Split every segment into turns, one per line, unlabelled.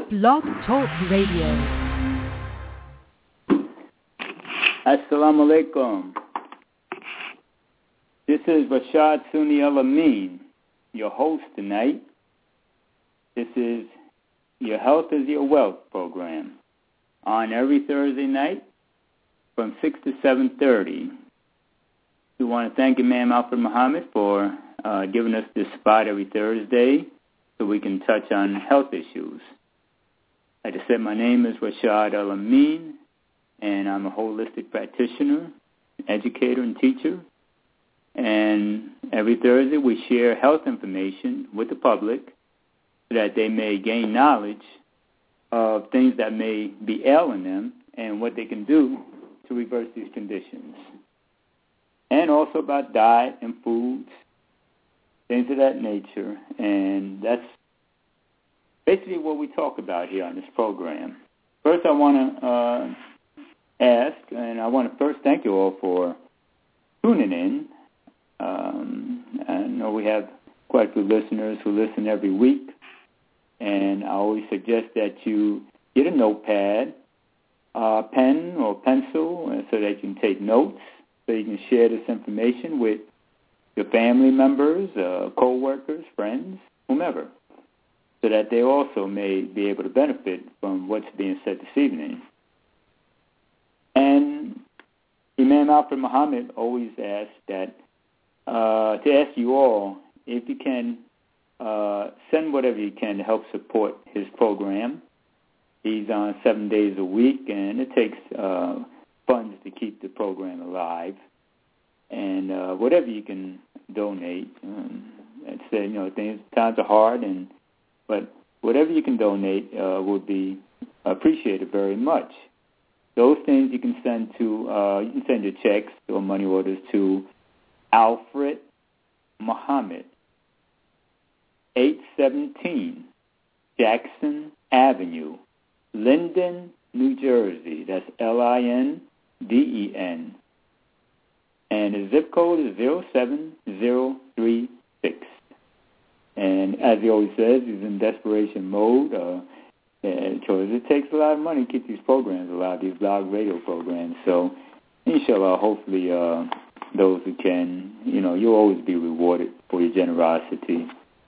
Blog Talk Radio.
Assalamu alaikum. This is Rashad Sunni Al-Amin, your host tonight. This is Your Health is Your Wealth program on every Thursday night from 6 to 7:30. We want to thank Imam Alfred Muhammad for giving us this spot every Thursday so we can touch on health issues. Like I said, my name is Rashad Al-Amin, and I'm a holistic practitioner, educator, and teacher. And every Thursday we share health information with the public so that they may gain knowledge of things that may be ailing them and what they can do to reverse these conditions. And also about diet and foods, things of that nature. And that's basically what we talk about here on this program. First, I want to ask, and I want to first thank you all for tuning in. I know we have quite a few listeners who listen every week, and I always suggest that you get a notepad, pen or pencil, so that you can take notes, so you can share this information with your family members, co-workers, friends, whomever, so that they also may be able to benefit from what's being said this evening. And Imam Alfred Muhammad always asks that to ask you all if you can send whatever you can to help support his program. He's on 7 days a week, and it takes funds to keep the program alive. And whatever you can donate, times are hard, but whatever you can donate would be appreciated very much. Those things you can send to, you can send your checks or money orders to Alfred Muhammad, 817 Jackson Avenue, Linden, New Jersey. That's Linden. And the zip code is 07036. And as he always says, he's in desperation mode. Because it takes a lot of money to keep these programs alive, these blog radio programs. So, inshallah, hopefully those who can, you'll always be rewarded for your generosity.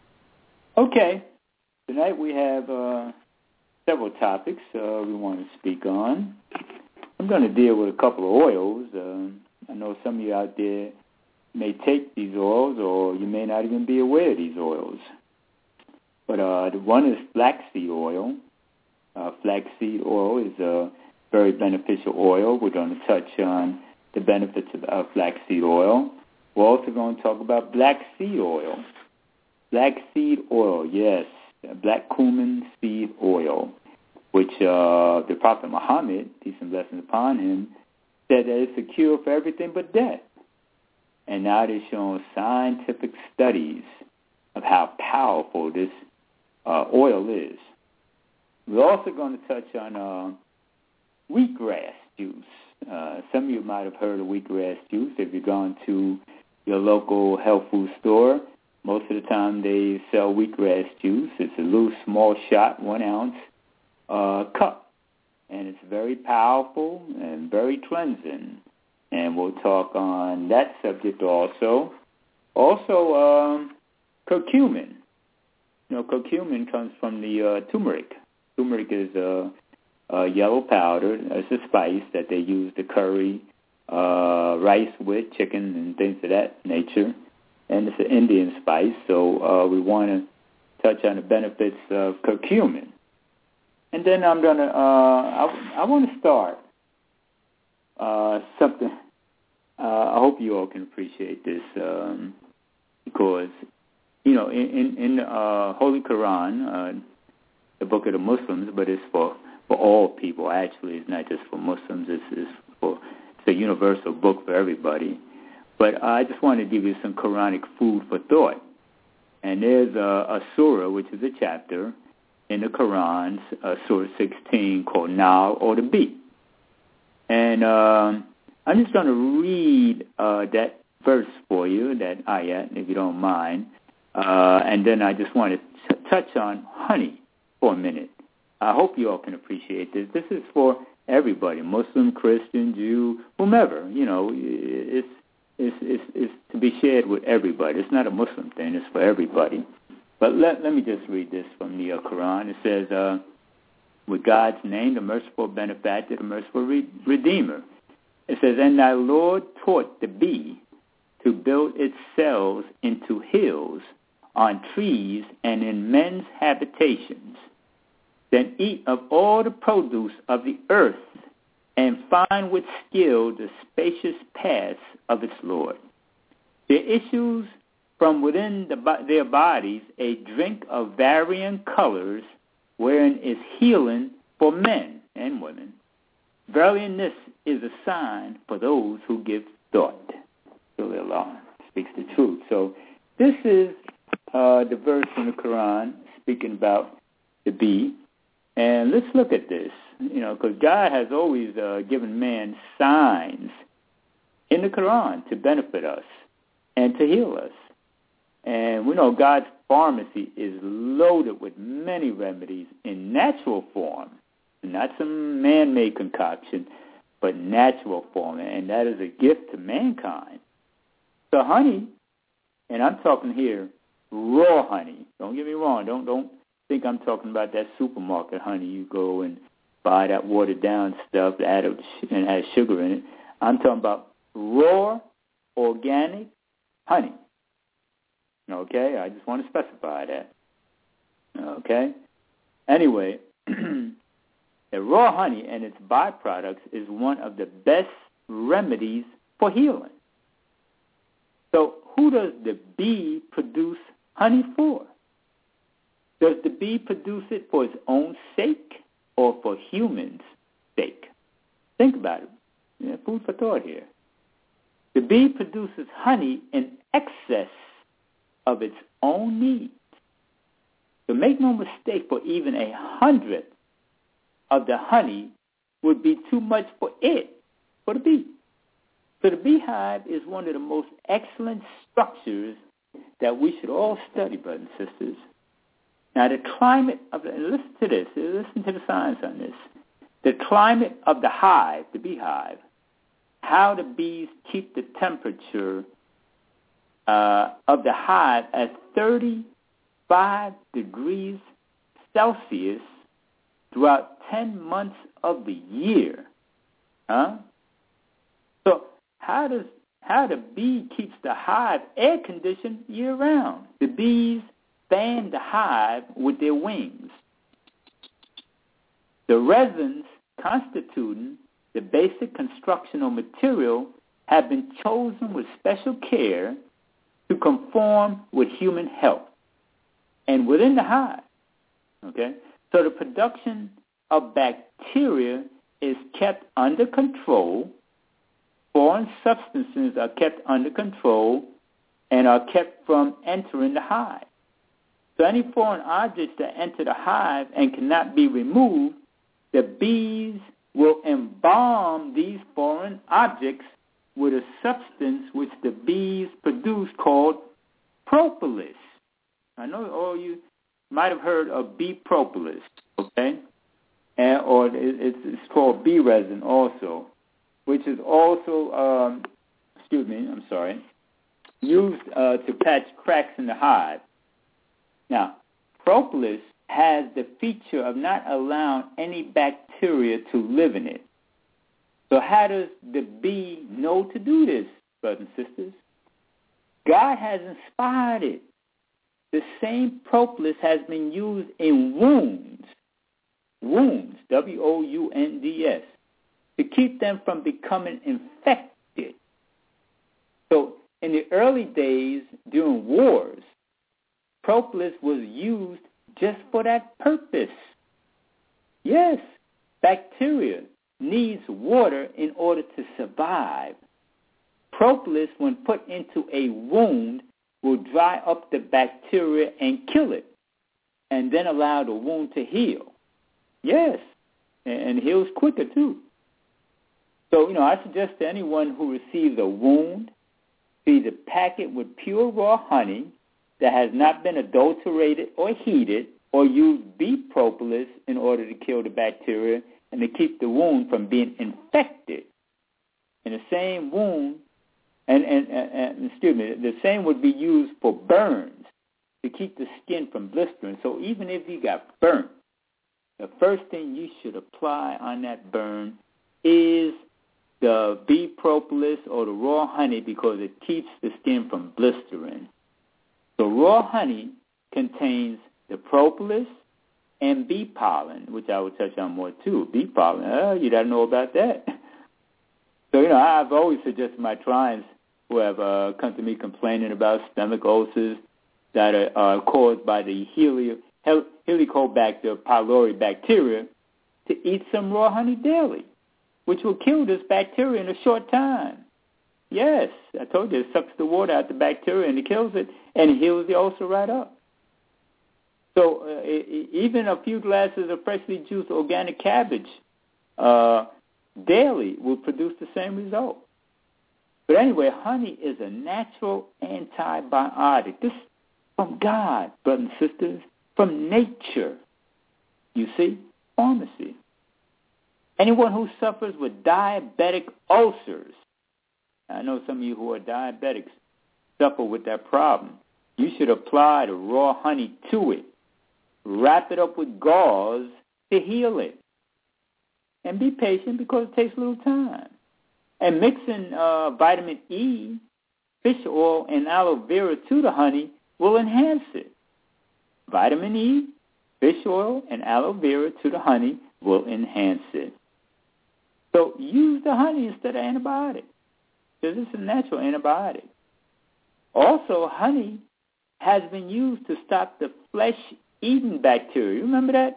Okay, tonight we have several topics we want to speak on. I'm going to deal with a couple of oils. I know some of you out there may take these oils, or you may not even be aware of these oils. But the one is flaxseed oil. Flaxseed oil is a very beneficial oil. We're going to touch on the benefits of flaxseed oil. We're also going to talk about black seed oil. Black seed oil, yes, black cumin seed oil, which the Prophet Muhammad, peace and blessings upon him, said that it's a cure for everything but death. And now they're showing scientific studies of how powerful this oil is. We're also going to touch on wheatgrass juice. Some of you might have heard of wheatgrass juice if you've gone to your local health food store. Most of the time they sell wheatgrass juice. It's a little small shot, 1 ounce cup. And it's very powerful and very cleansing. And we'll talk on that subject also. Also, curcumin. Curcumin comes from the turmeric. Turmeric is a yellow powder. It's a spice that they use to curry rice with, chicken, and things of that nature. And it's an Indian spice, so we want to touch on the benefits of curcumin. And then I'm going to, I want to start something. I hope you all can appreciate this because, in the Holy Quran, the book of the Muslims, but it's for all people. Actually, it's not just for Muslims. It's a universal book for everybody. But I just want to give you some Quranic food for thought. And there's a surah, which is a chapter in the Quran, Surah 16, called Now or the Beat. And I'm just going to read that verse for you, that ayat, if you don't mind. And then I just want to touch on honey for a minute. I hope you all can appreciate this. This is for everybody, Muslim, Christian, Jew, whomever. It's to be shared with everybody. It's not a Muslim thing. It's for everybody. But let me just read this from the Quran. It says, with God's name, the merciful benefactor, the merciful redeemer. It says, and thy Lord taught the bee to build its cells into hills, on trees, and in men's habitations. Then eat of all the produce of the earth, and find with skill the spacious paths of its Lord. There issues from within their bodies a drink of varying colors, wherein is healing for men and women. Verily, this is a sign for those who give thought. So Allah speaks the truth. So this is the verse in the Quran speaking about the bee. And let's look at this, because God has always given man signs in the Quran to benefit us and to heal us. And we know God's pharmacy is loaded with many remedies in natural form, not some man-made concoction, but natural form, and that is a gift to mankind. So honey, and I'm talking here raw honey. Don't get me wrong. Don't think I'm talking about that supermarket honey you go and buy that watered-down stuff that and has sugar in it. I'm talking about raw, organic honey. Okay? I just want to specify that. Okay? Anyway, the raw honey and its byproducts is one of the best remedies for healing. So who does the bee produce honey for? Does the bee produce it for its own sake or for humans' sake? Think about it. Food for thought here. The bee produces honey in excess of its own needs. So make no mistake, for even 100th of the honey would be too much for the bee. So the beehive is one of the most excellent structures that we should all study, brothers and sisters. Now, the climate of listen to this. Listen to the science on this. The climate of the hive, the beehive, how the bees keep the temperature of the hive at 35 degrees Celsius throughout 10 months of the year. So how the bee keeps the hive air conditioned year round? The bees fan the hive with their wings. The resins constituting the basic constructional material have been chosen with special care to conform with human health and within the hive. Okay? So the production of bacteria is kept under control. Foreign substances are kept under control and are kept from entering the hive. So any foreign objects that enter the hive and cannot be removed, the bees will embalm these foreign objects with a substance which the bees produce called propolis. I know all you might have heard of bee propolis, okay? Or it's called bee resin also, which is also, used to patch cracks in the hive. Now, propolis has the feature of not allowing any bacteria to live in it. So how does the bee know to do this, brothers and sisters? God has inspired it. The same propolis has been used in wounds, W-O-U-N-D-S, to keep them from becoming infected. So in the early days during wars, propolis was used just for that purpose. Yes, bacteria needs water in order to survive. Propolis, when put into a wound, will dry up the bacteria and kill it, and then allow the wound to heal. Yes, and heals quicker too. So, I suggest to anyone who receives a wound to either pack it with pure raw honey that has not been adulterated or heated, or use bee propolis in order to kill the bacteria and to keep the wound from being infected. And the same wound, the same would be used for burns to keep the skin from blistering. So even if you got burnt, the first thing you should apply on that burn is the bee propolis or the raw honey, because it keeps the skin from blistering. So raw honey contains the propolis and bee pollen, which I will touch on more too. Bee pollen, you don't know about that. So, I've always suggested my clients who have come to me complaining about stomach ulcers that are caused by the Helicobacter pylori bacteria to eat some raw honey daily, which will kill this bacteria in a short time. Yes, I told you, it sucks the water out the bacteria and it kills it and heals the ulcer right up. So even a few glasses of freshly juiced organic cabbage daily will produce the same result. But anyway, honey is a natural antibiotic. This from God, brothers and sisters, from nature. You see, pharmacy. Anyone who suffers with diabetic ulcers, I know some of you who are diabetics suffer with that problem. You should apply the raw honey to it. Wrap it up with gauze to heal it. And be patient because it takes a little time. And mixing vitamin E, fish oil, and aloe vera to the honey will enhance it. Vitamin E, fish oil, and aloe vera to the honey will enhance it. So use the honey instead of antibiotics, because it's a natural antibiotic. Also, honey has been used to stop the flesh-eating bacteria. You remember that?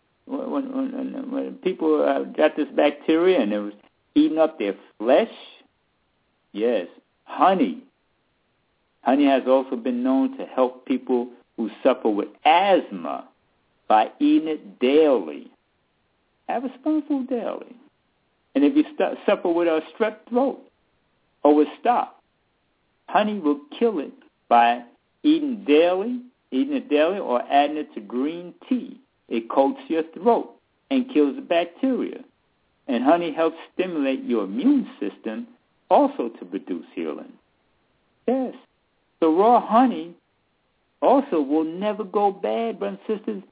When people got this bacteria and it was eating up their flesh? Yes, honey. Honey has also been known to help people who suffer with asthma by eating it daily. Have a spoonful daily. And if you suffer with a strep throat or with staph, honey will kill it by eating it daily or adding it to green tea. It coats your throat and kills the bacteria. And honey helps stimulate your immune system also to produce healing. Yes. So raw honey also will never go bad, brothers and sisters.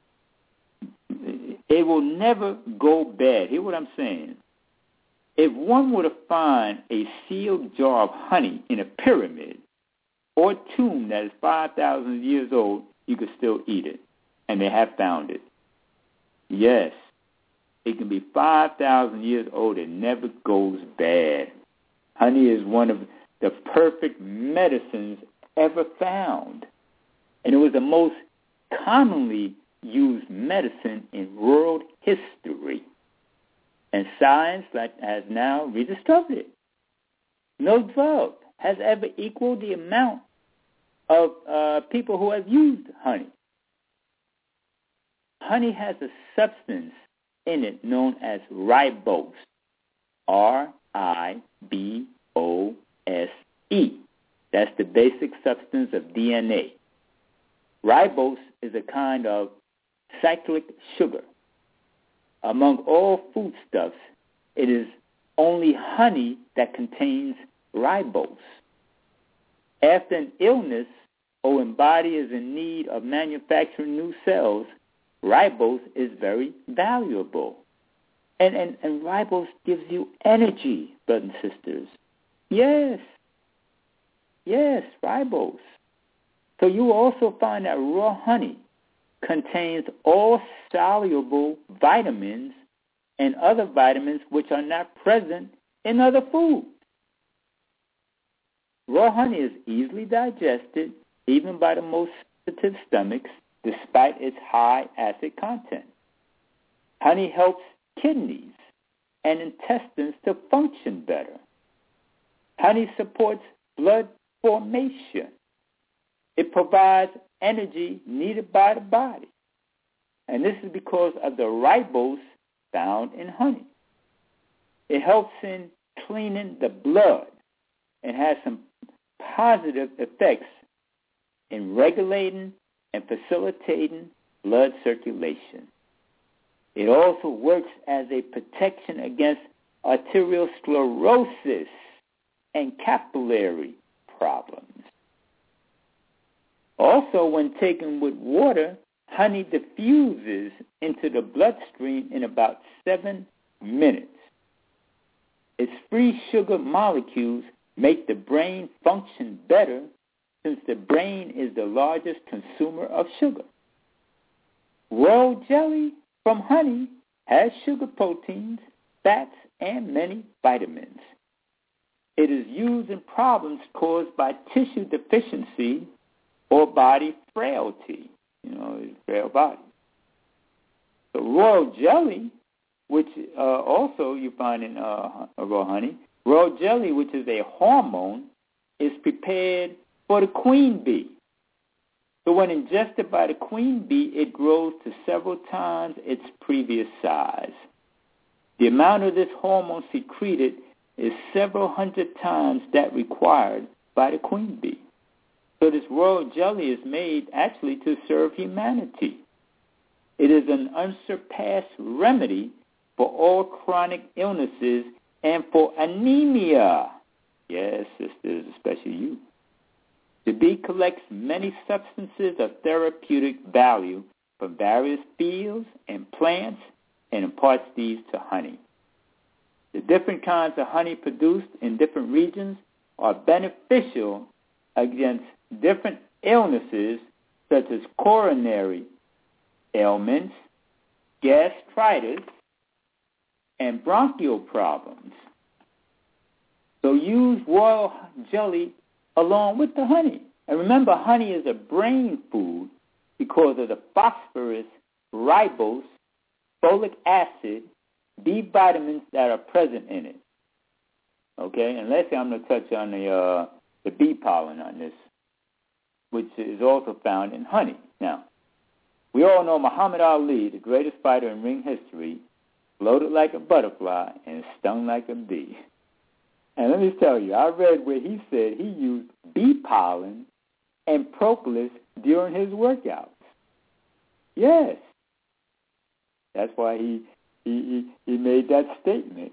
It will never go bad. Hear what I'm saying. If one were to find a sealed jar of honey in a pyramid or tomb that is 5,000 years old, you could still eat it. And they have found it. Yes, it can be 5,000 years old. It never goes bad. Honey is one of the perfect medicines ever found. And it was the most commonly used medicine in world history. And science has now rediscovered it. No drug has ever equaled the amount of people who have used honey. Honey has a substance in it known as ribose, R-I-B-O-S-E. That's the basic substance of DNA. Ribose is a kind of cyclic sugar. Among all foodstuffs, it is only honey that contains ribose. After an illness or when body is in need of manufacturing new cells, ribose is very valuable. And ribose gives you energy, brothers and sisters. Yes, ribose. So you will also find that raw honey contains all soluble vitamins and other vitamins which are not present in other foods. Raw honey is easily digested even by the most sensitive stomachs despite its high acid content. Honey helps kidneys and intestines to function better. Honey supports blood formation. It provides energy needed by the body. And this is because of the ribose found in honey. It helps in cleaning the blood and has some positive effects in regulating and facilitating blood circulation. It also works as a protection against arteriosclerosis and capillary problems. Also, when taken with water, honey diffuses into the bloodstream in about 7 minutes. Its free sugar molecules make the brain function better since the brain is the largest consumer of sugar. Royal jelly from honey has sugar proteins, fats, and many vitamins. It is used in problems caused by tissue deficiency or body frailty, frail body. So royal jelly, which also you find in raw honey, royal jelly, which is a hormone, is prepared for the queen bee. So when ingested by the queen bee, it grows to several times its previous size. The amount of this hormone secreted is several hundred times that required by the queen bee. So this royal jelly is made actually to serve humanity. It is an unsurpassed remedy for all chronic illnesses and for anemia. Yes, sisters, especially you. The bee collects many substances of therapeutic value from various fields and plants and imparts these to honey. The different kinds of honey produced in different regions are beneficial against different illnesses such as coronary ailments, gastritis, and bronchial problems. So use royal jelly along with the honey. And remember, honey is a brain food because of the phosphorus, ribose, folic acid, B vitamins that are present in it. Okay, and lastly, I'm going to touch on the bee pollen on this, which is also found in honey. Now, we all know Muhammad Ali, the greatest fighter in ring history, floated like a butterfly and stung like a bee. And let me tell you, I read where he said he used bee pollen and propolis during his workouts. Yes. That's why he made that statement.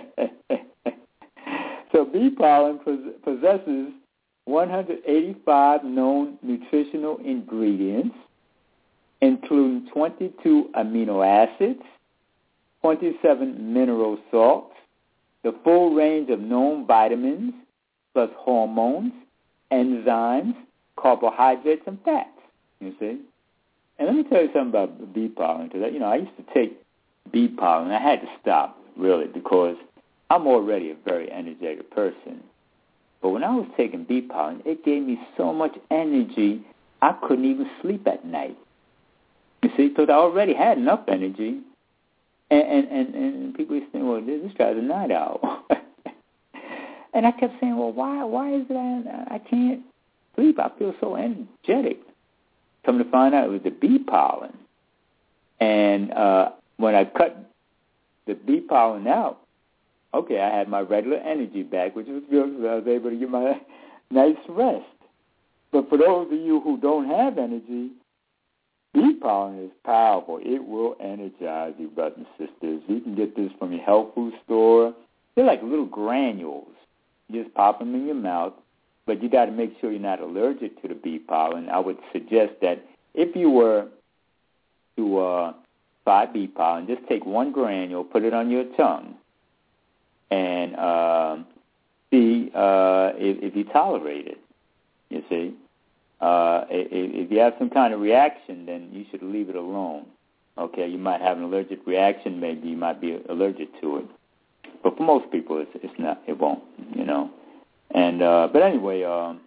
So bee pollen possesses 185 known nutritional ingredients, including 22 amino acids, 27 mineral salts, the full range of known vitamins, plus hormones, enzymes, carbohydrates, and fats, you see. And let me tell you something about bee pollen, because, I used to take bee pollen. I had to stop, really, because I'm already a very energetic person. But when I was taking bee pollen, it gave me so much energy, I couldn't even sleep at night. You see, because I already had enough energy. And people used to think, well, this guy's a night owl. And I kept saying, well, why is it I can't sleep? I feel so energetic. Come to find out it was the bee pollen. And when I cut the bee pollen out, okay, I had my regular energy back, which was good because I was able to get my nice rest. But for those of you who don't have energy, bee pollen is powerful. It will energize you, brothers and sisters. You can get this from your health food store. They're like little granules. You just pop them in your mouth, but you got to make sure you're not allergic to the bee pollen. I would suggest that if you were to buy bee pollen, just take one granule, put it on your tongue, and see if you tolerate it, you see. If you have some kind of reaction, then you should leave it alone. Okay, you might have an allergic reaction. Maybe you might be allergic to it. But for most people, it's not. It won't, And but anyway,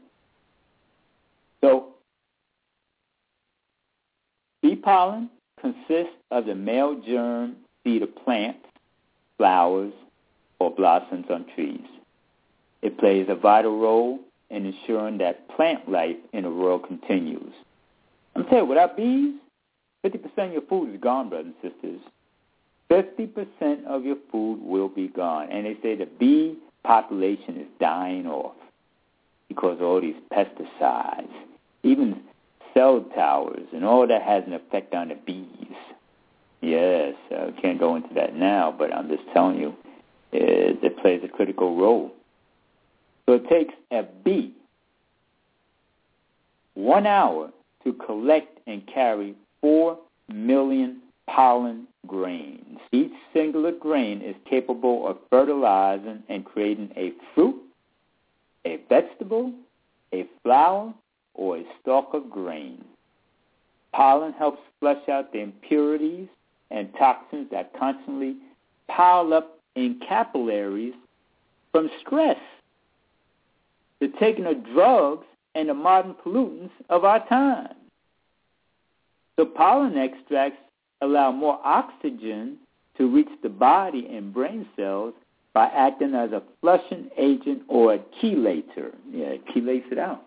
so bee pollen consists of the male germ seed of plants, flowers, or blossoms on trees. It plays a vital role in ensuring that plant life in the world continues. I'm telling you, without bees, 50% of your food is gone, brothers and sisters. 50% of your food will be gone. And they say the bee population is dying off because of all these pesticides. Even cell towers, and all that has an effect on the bees. Yes, can't go into that now, but I'm just telling you, it plays a critical role. So it takes a bee 1 hour to collect and carry 4 million pollen grains. Each singular grain is capable of fertilizing and creating a fruit, a vegetable, a flower, or a stalk of grain. Pollen helps flush out the impurities and toxins that constantly pile up in capillaries from stress, the taking of drugs, and the modern pollutants of our time. The pollen extracts allow more oxygen to reach the body and brain cells by acting as a flushing agent or a chelator. Yeah, it chelates it out.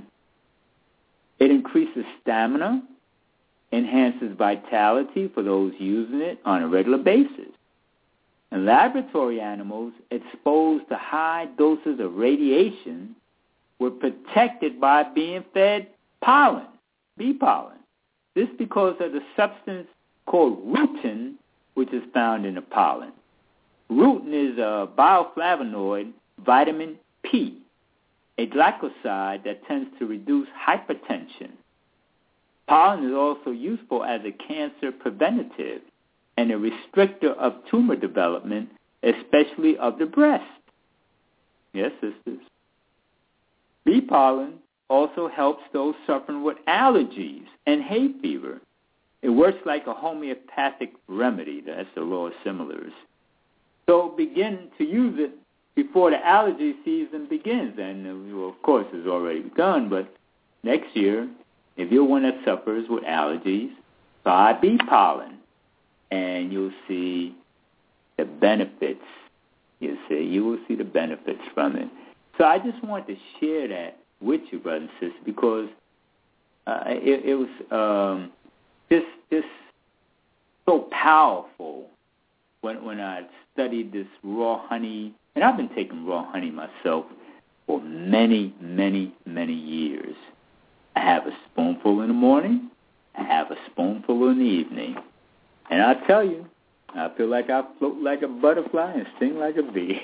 It increases stamina, enhances vitality for those using it on a regular basis. And laboratory animals exposed to high doses of radiation were protected by being fed pollen, bee pollen. This because of the substance called rutin, which is found in the pollen. Rutin is a bioflavonoid, vitamin P, a glycoside that tends to reduce hypertension. Pollen is also useful as a cancer preventative and a restrictor of tumor development, especially of the breast. Yes, sisters. Bee pollen also helps those suffering with allergies and hay fever. It works like a homeopathic remedy. That's the law of similars. So begin to use it before the allergy season begins. And, of course, it's already begun, but next year, if you're one that suffers with allergies, try bee pollen, and you'll see the benefits. You will see the benefits from it. So I just want to share that with you, brothers and sisters, because it was just so powerful when I studied this raw honey, and I've been taking raw honey myself for many, many, many years. I have a spoonful in the morning, I have a spoonful in the evening, and I tell you, I feel like I float like a butterfly and sting like a bee.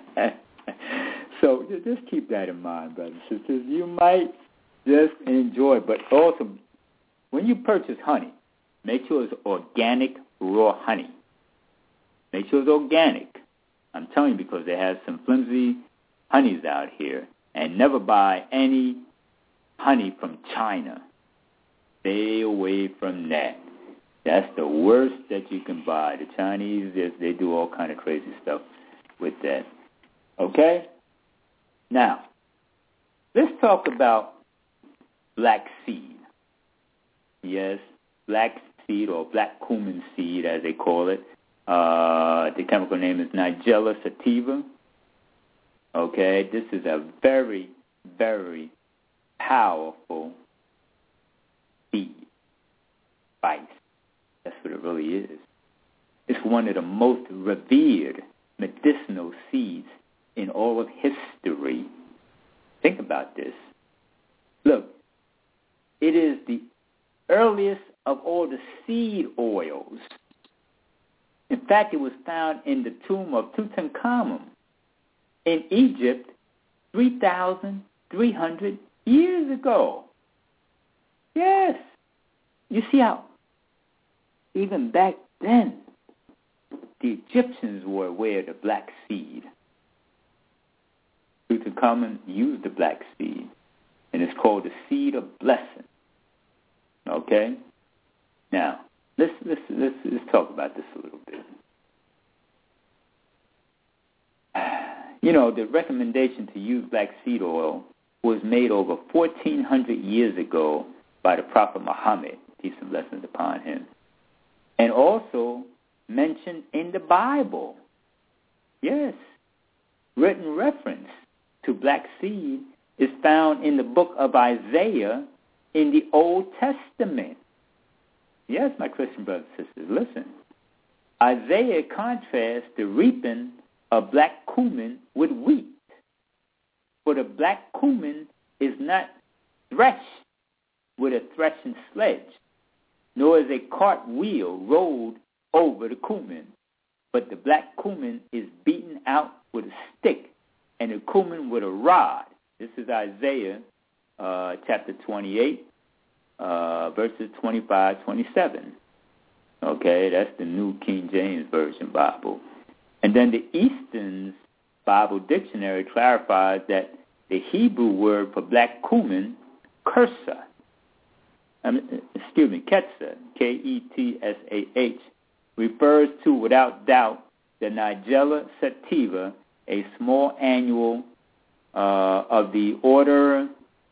So just keep that in mind, brothers and sisters. You might just enjoy it. But also, when you purchase honey, make sure it's organic raw honey. Make sure it's organic. I'm telling you because they have some flimsy honeys out here. And never buy any honey from China. Stay away from that. That's the worst that you can buy. The Chinese, they do all kind of crazy stuff with that. Okay? Now, let's talk about black seed. Yes, black seed or black cumin seed, as they call it. The chemical name is Nigella sativa. Okay, this is a very, very powerful seed, spice. That's what it really is. It's one of the most revered medicinal seeds in all of history. Think about this. Look, it is the earliest of all the seed oils. In fact, it was found in the tomb of Tutankhamun in Egypt 3,300 years ago. Yes. You see how even back then the Egyptians were aware of the black seed. Tutankhamun used the black seed, and it's called the seed of blessing. Okay? Now, let's talk about this a little bit. You know, the recommendation to use black seed oil was made over 1,400 years ago by the Prophet Muhammad, peace and blessings upon him, and also mentioned in the Bible. Yes, written reference to black seed is found in the book of Isaiah in the Old Testament. Yes, my Christian brothers and sisters, listen. Isaiah contrasts the reaping of black cumin with wheat. For the black cumin is not threshed with a threshing sledge, nor is a cartwheel rolled over the cumin, but the black cumin is beaten out with a stick, and the cumin with a rod. This is Isaiah chapter 28, verses 25, 27. Okay, that's the New King James Version Bible. And then the Easton's Bible Dictionary clarifies that the Hebrew word for black cumin, ketsa, K-E-T-S-A-H, refers to, without doubt, the Nigella sativa, a small annual of the order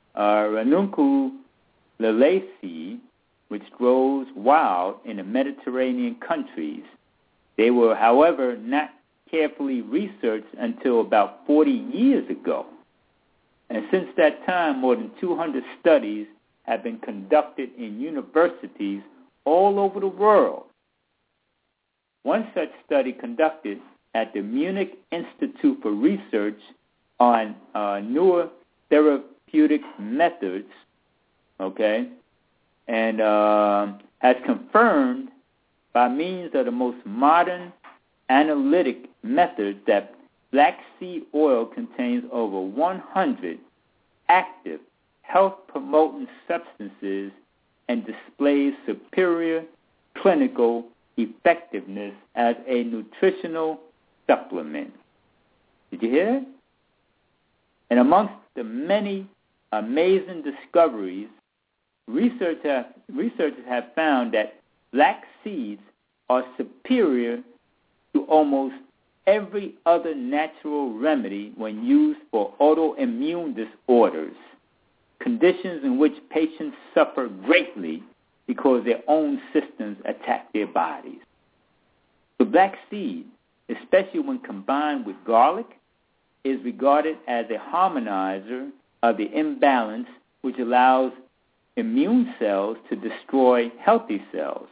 Ranuncululaceae, which grows wild in the Mediterranean countries. They were, however, not carefully researched until about 40 years ago. And since that time, more than 200 studies have been conducted in universities all over the world. One such study conducted at the Munich Institute for Research on Newer Therapeutic Methods, okay, and has confirmed by means of the most modern analytic methods that black seed oil contains over 100 active health-promoting substances and displays superior clinical effectiveness as a nutritional supplement. Did you hear that? And amongst the many amazing discoveries, researchers have found that black seeds are superior to almost every other natural remedy when used for autoimmune disorders, conditions in which patients suffer greatly because their own systems attack their bodies. The black seed, especially when combined with garlic, is regarded as a harmonizer of the imbalance which allows immune cells to destroy healthy cells.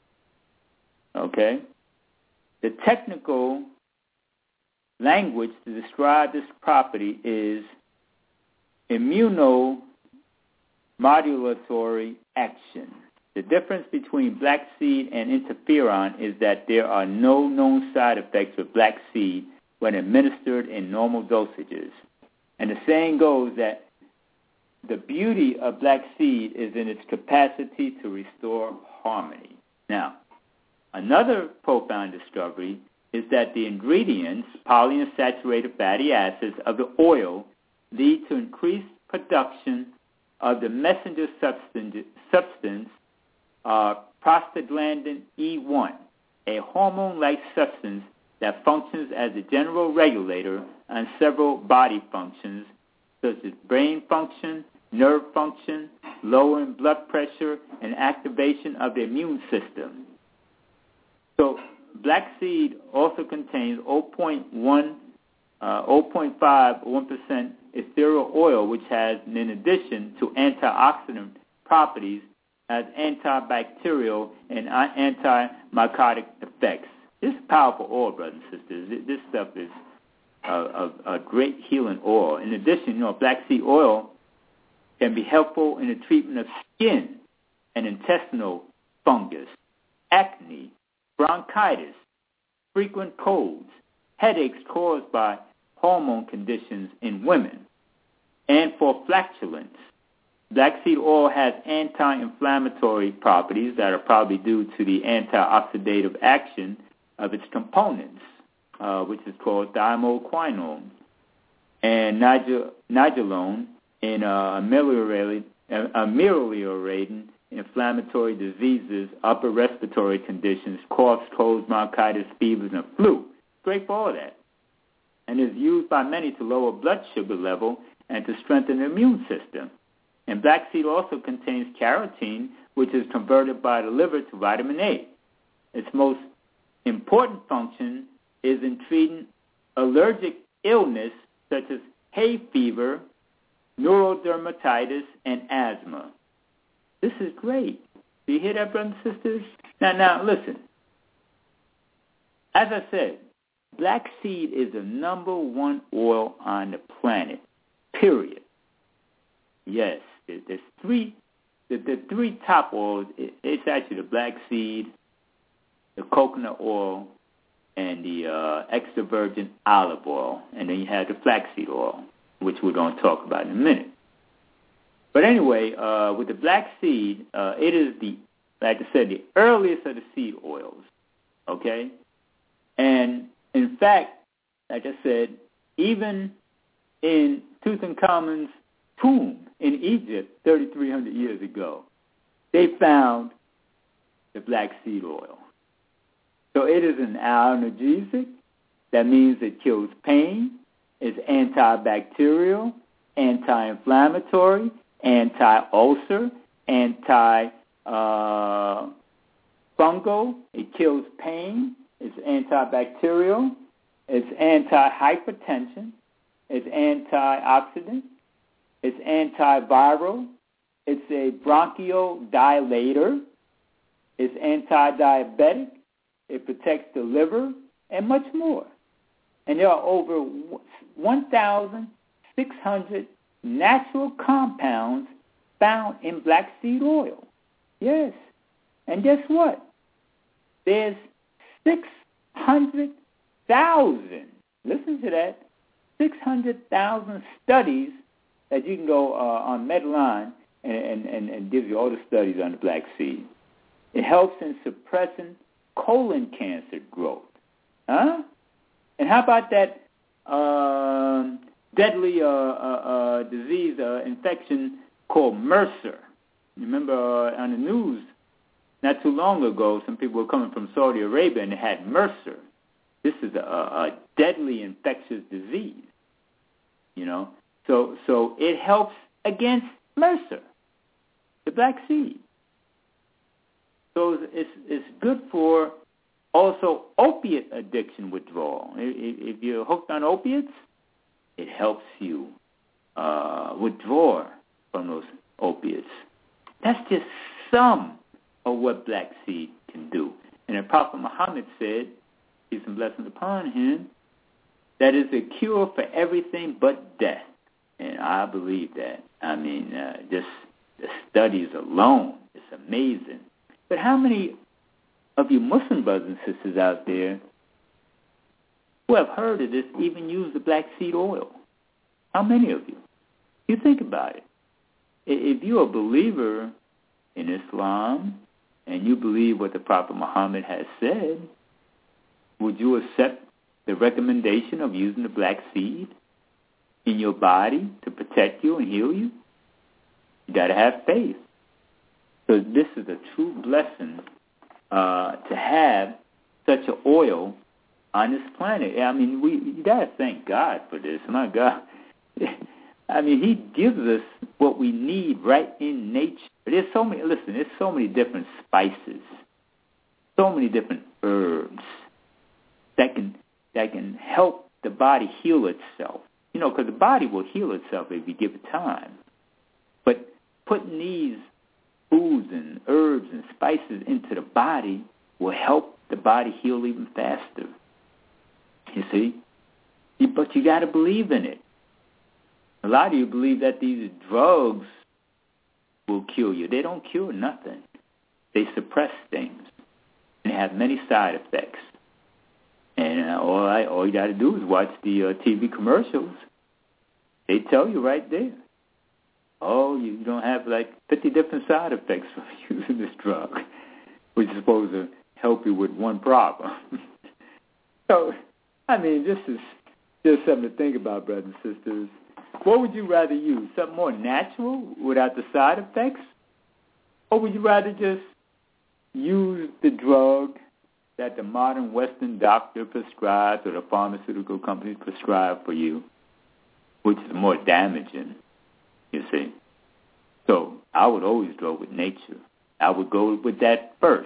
Okay? The technical language to describe this property is immunomodulatory action. The difference between black seed and interferon is that there are no known side effects with black seed when administered in normal dosages. And the saying goes that the beauty of black seed is in its capacity to restore harmony. Now, another profound discovery is that the ingredients, polyunsaturated fatty acids of the oil, lead to increased production of the messenger substance prostaglandin E1, a hormone-like substance that functions as a general regulator on several body functions, such as brain function, nerve function, lowering blood pressure, and activation of the immune system. So black seed also contains 0.5% ethereal oil, which has, in addition to antioxidant properties, has antibacterial and antimycotic effects. This is powerful oil, brothers and sisters. This stuff is a great healing oil. In addition, black seed oil can be helpful in the treatment of skin and intestinal fungus, acne, bronchitis, frequent colds, headaches caused by hormone conditions in women, and for flatulence. Black seed oil has anti-inflammatory properties that are probably due to the antioxidative action of its components, which is called diamylquinone and nigellone, in ameliorating inflammatory diseases, upper respiratory conditions, coughs, colds, bronchitis, fevers, and flu. Great for all that. And is used by many to lower blood sugar level and to strengthen the immune system. And black seed also contains carotene, which is converted by the liver to vitamin A. Its most important function is in treating allergic illness such as hay fever, neurodermatitis, and asthma. This is great. Do you hear that, brothers and sisters? Now, listen. As I said, black seed is the number one oil on the planet, period. Yes, there's three the three top oils, it's actually the black seed, the coconut oil, and the extra virgin olive oil. And then you have the flaxseed oil, which we're going to talk about in a minute. But anyway, with the black seed, it is like I said, the earliest of the seed oils, okay? And in fact, like I said, even in Tutankhamun's tomb in Egypt 3,300 years ago, they found the black seed oil. So it is an analgesic. That means it kills pain. It's antibacterial, anti-inflammatory, anti-ulcer, anti-fungal. It kills pain. It's antibacterial. It's anti-hypertension. It's antioxidant. It's antiviral. It's a bronchodilator. It's anti-diabetic. It protects the liver, and much more. And there are over 1,600 natural compounds found in black seed oil. Yes. And guess what? There's 600,000, listen to that, 600,000 studies that you can go on Medline and gives you all the studies on the black seed. It helps in suppressing colon cancer growth. Huh? And how about that deadly disease, infection called MRSA? Remember on the news not too long ago, some people were coming from Saudi Arabia and they had MRSA. This is a deadly infectious disease, you know. So it helps against MRSA, the black seed. So it's good for also opiate addiction withdrawal. If you're hooked on opiates, it helps you withdraw from those opiates. That's just some of what black seed can do. And the Prophet Muhammad said, peace and blessings upon him, that is a cure for everything but death. And I believe that. I mean, just the studies alone, it's amazing. But how many of you Muslim brothers and sisters out there who have heard of this even use the black seed oil? How many of you? You think about it. If you're a believer in Islam and you believe what the Prophet Muhammad has said, would you accept the recommendation of using the black seed in your body to protect you and heal you? You got to have faith. So this is a true blessing to have such an oil on this planet. I mean, you got to thank God for this. My God. I mean, he gives us what we need right in nature. There's so many different spices, so many different herbs that can help the body heal itself. You know, because the body will heal itself if you give it time. But putting these foods and herbs and spices into the body will help the body heal even faster. You see? But you got to believe in it. A lot of you believe that these drugs will cure you. They don't cure nothing. They suppress things. They have many side effects. And all you got to do is watch the TV commercials. They tell you right there. Oh, you don't have like 50 different side effects from using this drug, which is supposed to help you with one problem. So, I mean, this is just something to think about, brothers and sisters. What would you rather use? Something more natural without the side effects? Or would you rather just use the drug that the modern Western doctor prescribes or the pharmaceutical companies prescribe for you, which is more damaging, you see? So I would always go with nature. I would go with that first.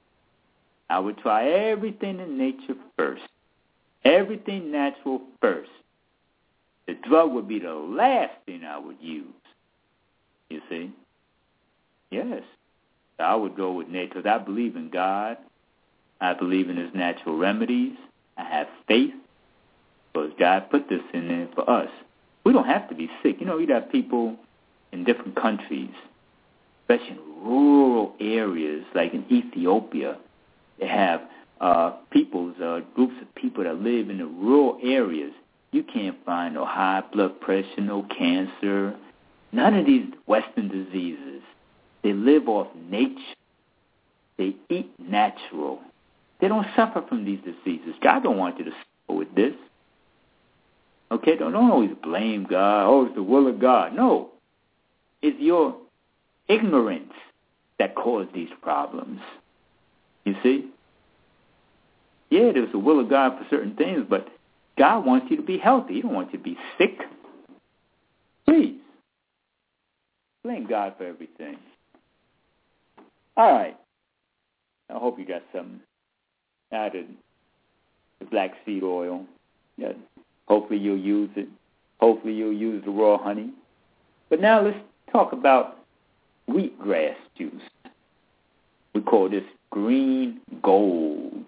I would try everything in nature first. Everything natural first. The drug would be the last thing I would use. You see? Yes. I would go with nature because I believe in God. I believe in his natural remedies. I have faith because God put this in there for us. We don't have to be sick. You know, you got people in different countries especially in rural areas like in Ethiopia. They have groups of people that live in the rural areas. You can't find no high blood pressure, no cancer, none of these Western diseases. They live off nature. They eat natural. They don't suffer from these diseases. God don't want you to suffer with this. Okay, don't always blame God. Oh, it's the will of God. No, it's your ignorance that caused these problems. You see? Yeah, there's the will of God for certain things, but God wants you to be healthy. He don't want you to be sick. Please. Blame God for everything. All right. I hope you got some added the black seed oil. Yeah. Hopefully you'll use it. Hopefully you'll use the raw honey. But now let's talk about wheatgrass juice. We call this green gold.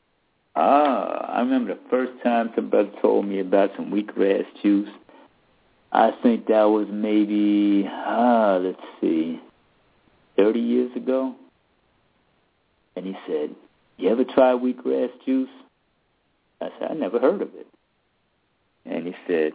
I remember the first time some brother told me about some wheatgrass juice. I think that was maybe, 30 years ago. And he said, you ever try wheatgrass juice? I said, I never heard of it. And he said,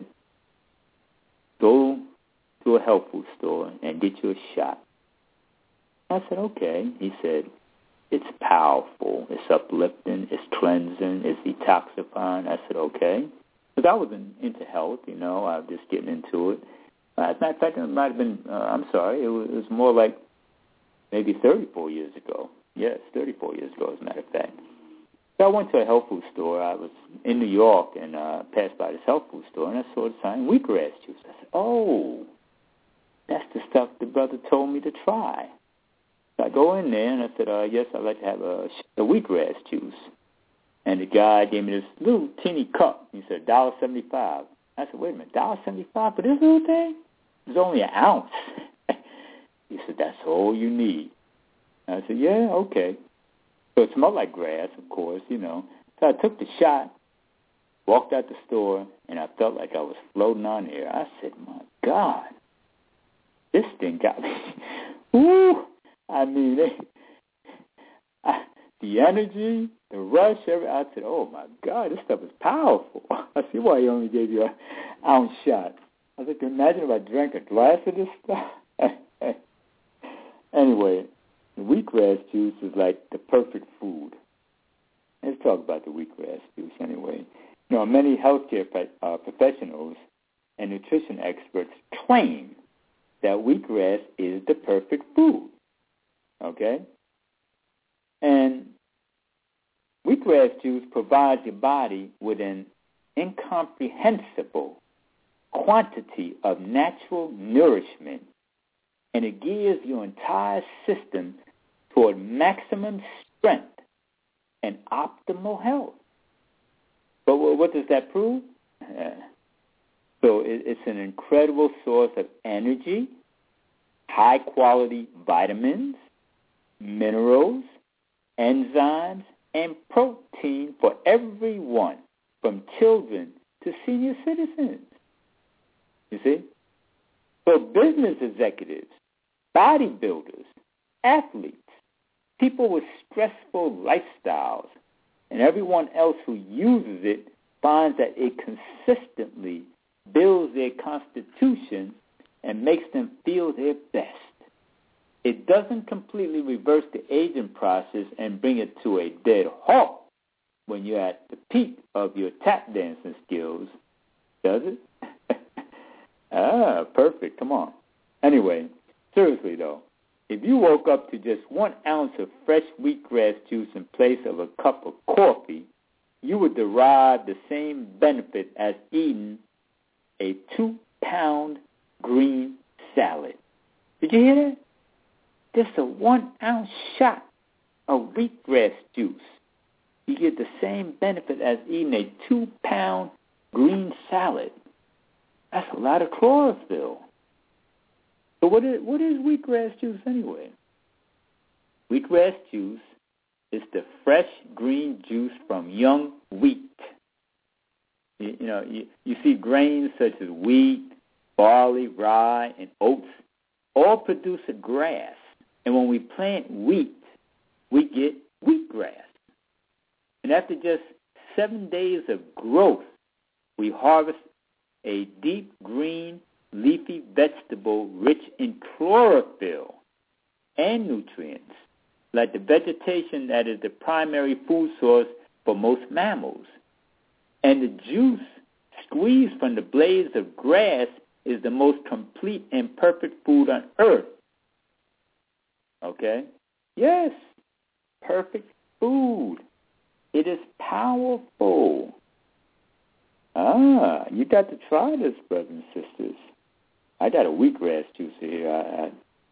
go to a health food store and get you a shot. I said, okay. He said, it's powerful, it's uplifting, it's cleansing, it's detoxifying. I said, okay. Because I wasn't into health, I was just getting into it. As a matter of fact, it might have been, it was more like maybe 34 years ago. Yes, 34 years ago, as a matter of fact. So I went to a health food store. I was in New York and passed by this health food store, and I saw the sign, wheatgrass juice. I said, oh, that's the stuff the brother told me to try. So I go in there, and I said, yes, I'd like to have a wheatgrass juice. And the guy gave me this little teeny cup. He said, $1.75. I said, wait a minute, $1.75 for this little thing? It's only an ounce. He said, that's all you need. I said, yeah, okay. So it smelled like grass, of course, So I took the shot, walked out the store, and I felt like I was floating on air. I said, my God, this thing got me. Woo! I mean, the energy, the rush, I said, oh, my God, this stuff is powerful. I see why he only gave you an ounce shot. I was like, imagine if I drank a glass of this stuff. Anyway, the wheatgrass juice is like the perfect food. Let's talk about the wheatgrass juice anyway. Many healthcare professionals and nutrition experts claim that wheatgrass is the perfect food. Okay? And wheatgrass juice provides your body with an incomprehensible quantity of natural nourishment, and it gears your entire system toward maximum strength and optimal health. But what does that prove? So it's an incredible source of energy, high-quality vitamins, minerals, enzymes, and protein for everyone, from children to senior citizens. You see? So business executives, bodybuilders, athletes, people with stressful lifestyles, and everyone else who uses it finds that it consistently builds their constitution and makes them feel their best. It doesn't completely reverse the aging process and bring it to a dead halt when you're at the peak of your tap dancing skills, does it? Perfect. Come on. Anyway, seriously though, if you woke up to just 1 ounce of fresh wheatgrass juice in place of a cup of coffee, you would derive the same benefit as eating a 2-pound green salad. Did you hear that? Just a 1 ounce shot of wheatgrass juice. You get the same benefit as eating a 2-pound green salad. That's a lot of chlorophyll. So what is wheatgrass juice anyway? Wheatgrass juice is the fresh green juice from young wheat. You see grains such as wheat, barley, rye, and oats all produce a grass And when we plant wheat, we get wheatgrass. And after just 7 days of growth, we harvest a deep green leafy vegetable rich in chlorophyll and nutrients, like the vegetation that is the primary food source for most mammals. And the juice squeezed from the blades of grass is the most complete and perfect food on earth. Okay? Yes, perfect food. It is powerful. You got to try this, brothers and sisters. I got a wheatgrass juicer here,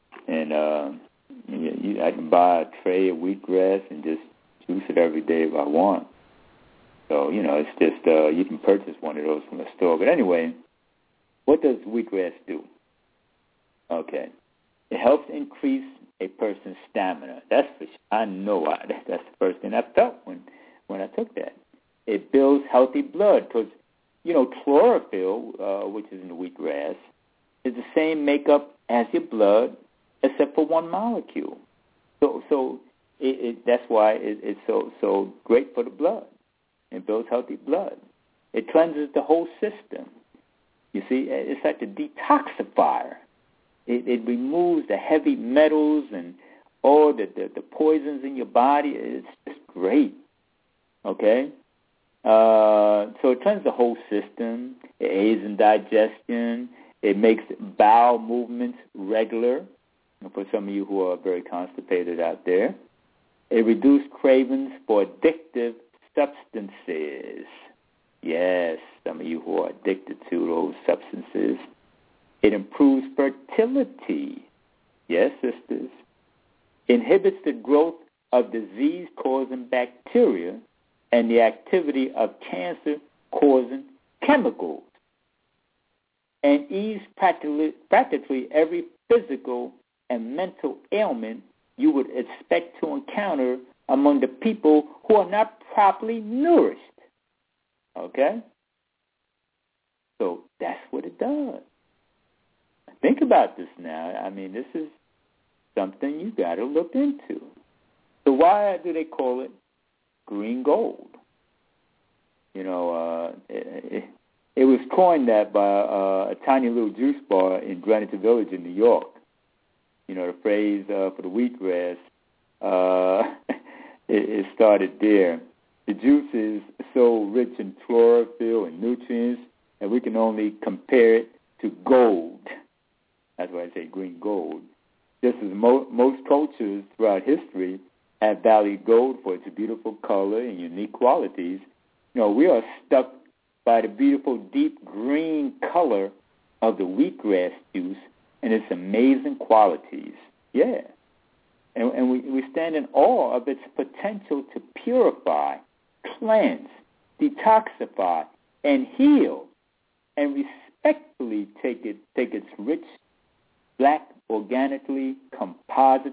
I can buy a tray of wheatgrass and just juice it every day if I want. So, it's just, you can purchase one of those from the store. But anyway, what does wheatgrass do? Okay. It helps increase a person's stamina. That's for sure. I know that's the first thing I felt when I took that. It builds healthy blood because, chlorophyll, which is in the wheatgrass, is the same makeup as your blood except for one molecule. So that's why it's so great for the blood. It builds healthy blood. It cleanses the whole system. You see, it's like a detoxifier. It removes the heavy metals and all the poisons in your body. It's just great. Okay? So it cleanses the whole system. It aids in digestion. It makes bowel movements regular, for some of you who are very constipated out there. It reduces cravings for addictive substances. Yes, some of you who are addicted to those substances. It improves fertility. Yes, sisters. Inhibits the growth of disease-causing bacteria and the activity of cancer-causing chemicals. And ease practically every physical and mental ailment you would expect to encounter among the people who are not properly nourished. Okay? So that's what it does. Think about this now. I mean, this is something you got to look into. So why do they call it green gold? It was coined that by a tiny little juice bar in Greenwich Village in New York. The phrase for the wheatgrass, it started there. The juice is so rich in chlorophyll and nutrients, and we can only compare it to gold. That's why I say green gold. Just as most cultures throughout history have valued gold for its beautiful color and unique qualities, we are stuck by the beautiful deep green color of the wheatgrass juice and its amazing qualities. Yeah. And we stand in awe of its potential to purify, cleanse, detoxify, and heal, and respectfully take its rich, black, organically composted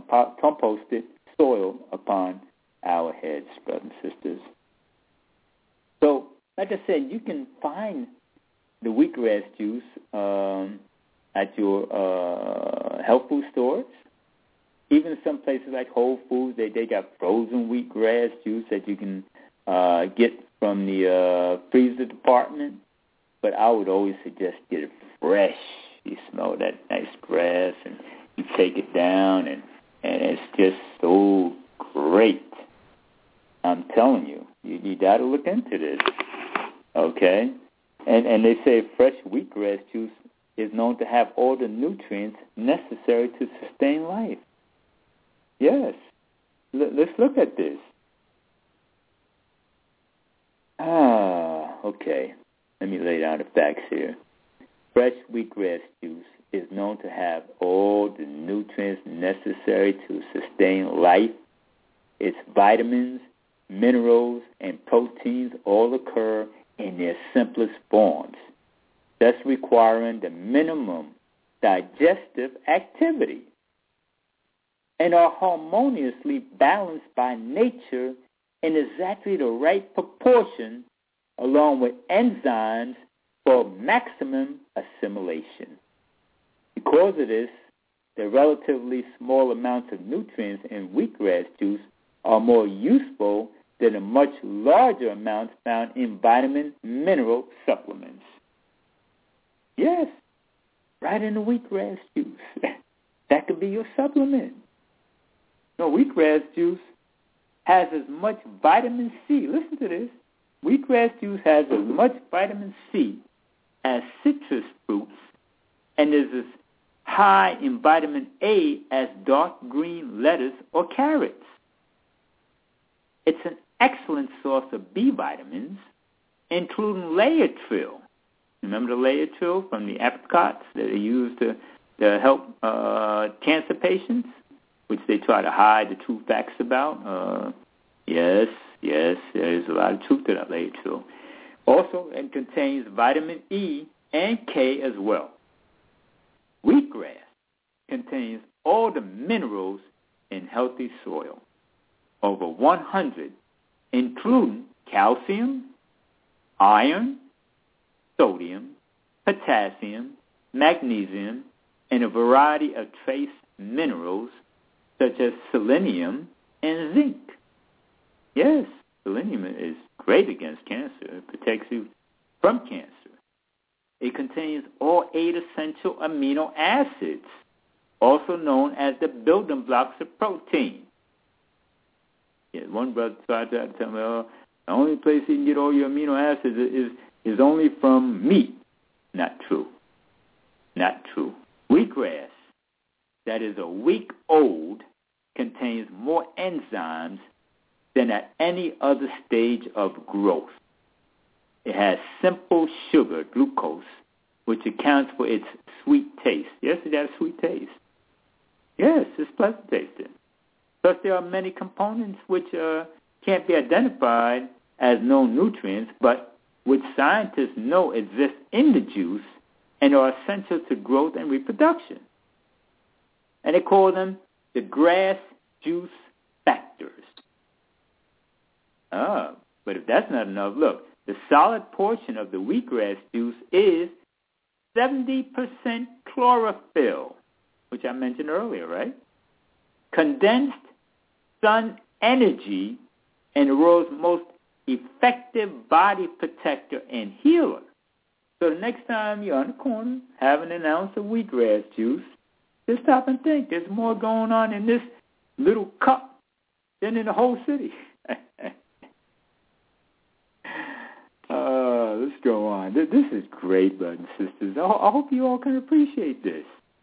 soil upon our heads, brothers and sisters. So, like I said, you can find the wheatgrass juice at your health food stores. Even some places like Whole Foods, they got frozen wheatgrass juice that you can get from the freezer department. But I would always suggest get it fresh. You smell that nice grass, and you take it down, and it's just so great. I'm telling you, you got to look into this, okay? And they say fresh wheatgrass juice is known to have all the nutrients necessary to sustain life. Yes. Let's look at this. Okay. Let me lay down the facts here. Fresh wheatgrass juice is known to have all the nutrients necessary to sustain life. Its vitamins, minerals, and proteins all occur in their simplest forms, thus requiring the minimum digestive activity, and are harmoniously balanced by nature in exactly the right proportion, along with enzymes for maximum assimilation. Because of this, the relatively small amounts of nutrients in wheatgrass juice are more useful than the much larger amounts found in vitamin mineral supplements. Yes, right in the wheatgrass juice. That could be your supplement. No, wheatgrass juice has as much vitamin C. Listen to this. Wheatgrass juice has as much vitamin C as citrus fruits and is as high in vitamin A as dark green lettuce or carrots. It's an excellent source of B vitamins, including laetrile. Remember the laetrile from the apricots that they use to help cancer patients, which they try to hide the true facts about? Yes, there is a lot of truth to that laetrile. Also, it contains vitamin E and K as well. Wheatgrass contains all the minerals in healthy soil, over 100, including calcium, iron, sodium, potassium, magnesium, and a variety of trace minerals such as selenium and zinc. Yes, selenium is great against cancer. It protects you from cancer. It contains all 8 essential amino acids, also known as the building blocks of protein. Yeah, one brother tried to tell me, the only place you can get all your amino acids is only from meat. Not true. Not true. Wheatgrass, that is a week old, contains more enzymes than at any other stage of growth. It has simple sugar, glucose, which accounts for its sweet taste. Yes, it has sweet taste. Yes, it's pleasant tasting. Plus, there are many components which can't be identified as known nutrients, but which scientists know exist in the juice and are essential to growth and reproduction. And they call them the grass juice factors. But if that's not enough, look, the solid portion of the wheatgrass juice is 70% chlorophyll, which I mentioned earlier, right? Condensed sun energy and the world's most effective body protector and healer. So the next time you're on the corner having an ounce of wheatgrass juice, just stop and think. There's more going on in this little cup than in the whole city. Let's go on. This is great, brothers and sisters. I hope you all can appreciate this.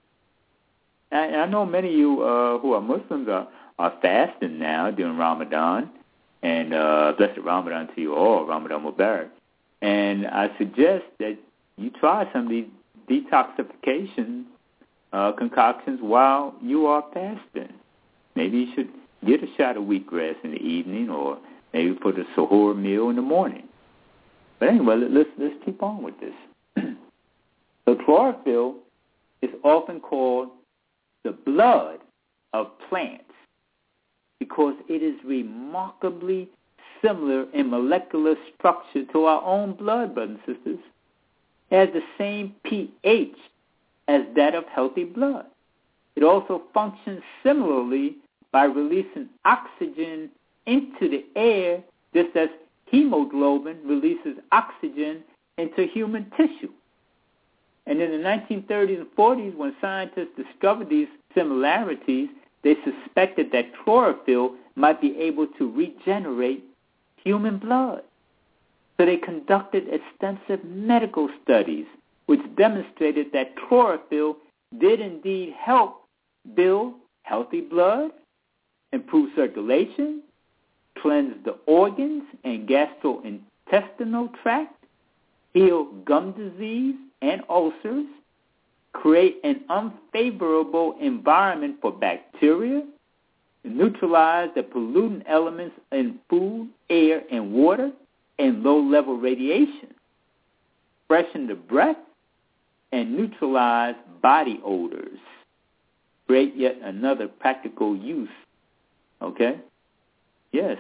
I know many of you who are Muslims are fasting now during Ramadan, and blessed Ramadan to you all, Ramadan Mubarak. And I suggest that you try some of these detoxification concoctions while you are fasting. Maybe you should get a shot of wheatgrass in the evening, or maybe put a suhoor meal in the morning. But anyway, let's keep on with this. So chlorophyll is often called the blood of plants because it is remarkably similar in molecular structure to our own blood, brothers and sisters. It has the same pH as that of healthy blood. It also functions similarly by releasing oxygen into the air, just as hemoglobin releases oxygen into human tissue. And in the 1930s and 40s, when scientists discovered these similarities, they suspected that chlorophyll might be able to regenerate human blood. So they conducted extensive medical studies which demonstrated that chlorophyll did indeed help build healthy blood, improve circulation, cleanse the organs and gastrointestinal tract, heal gum disease and ulcers, create an unfavorable environment for bacteria, neutralize the pollutant elements in food, air, and water, and low-level radiation, freshen the breath, and neutralize body odors. Create yet another practical use. Okay? Yes.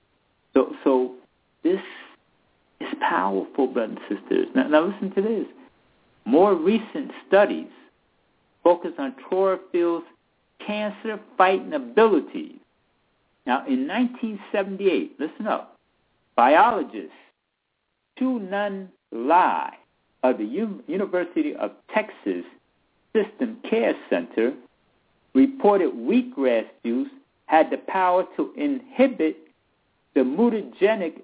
So this is powerful, brothers and sisters. Now listen to this. More recent studies focused on chlorophyll's cancer-fighting abilities. Now, in 1978, listen up, biologist Tu Nhan Lai of the University of Texas System Care Center reported wheatgrass juice had the power to inhibit the mutagenic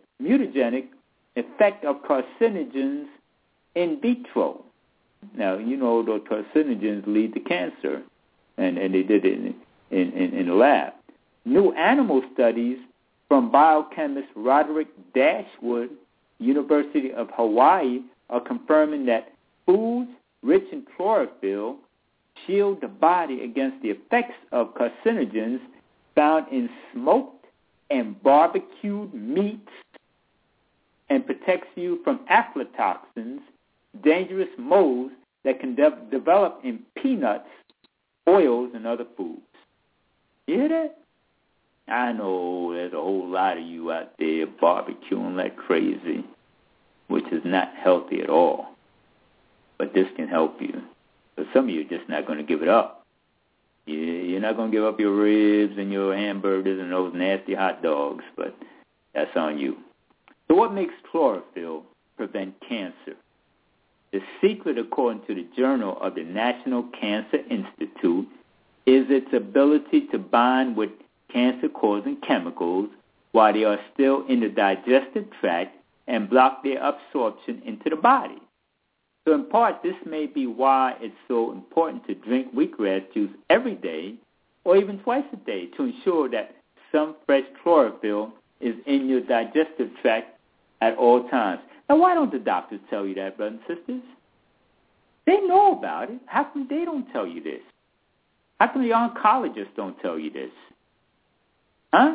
effect of carcinogens in vitro. Now, you know those carcinogens lead to cancer, and they did it in the lab. New animal studies from biochemist Roderick Dashwood, University of Hawaii, are confirming that foods rich in chlorophyll shield the body against the effects of carcinogens found in smoked and barbecued meats and protects you from aflatoxins, dangerous molds that can develop in peanuts, oils, and other foods. You hear that? I know there's a whole lot of you out there barbecuing like crazy, which is not healthy at all. But this can help you. But some of you are just not going to give it up. You're not going to give up your ribs and your hamburgers and those nasty hot dogs, but that's on you. So what makes chlorophyll prevent cancer? The secret, according to the Journal of the National Cancer Institute, is its ability to bind with cancer-causing chemicals while they are still in the digestive tract and block their absorption into the body. So in part, this may be why it's so important to drink wheatgrass juice every day or even twice a day to ensure that some fresh chlorophyll is in your digestive tract at all times. Now, why don't the doctors tell you that, brothers and sisters? They know about it. How come they don't tell you this? How come the oncologists don't tell you this? Huh?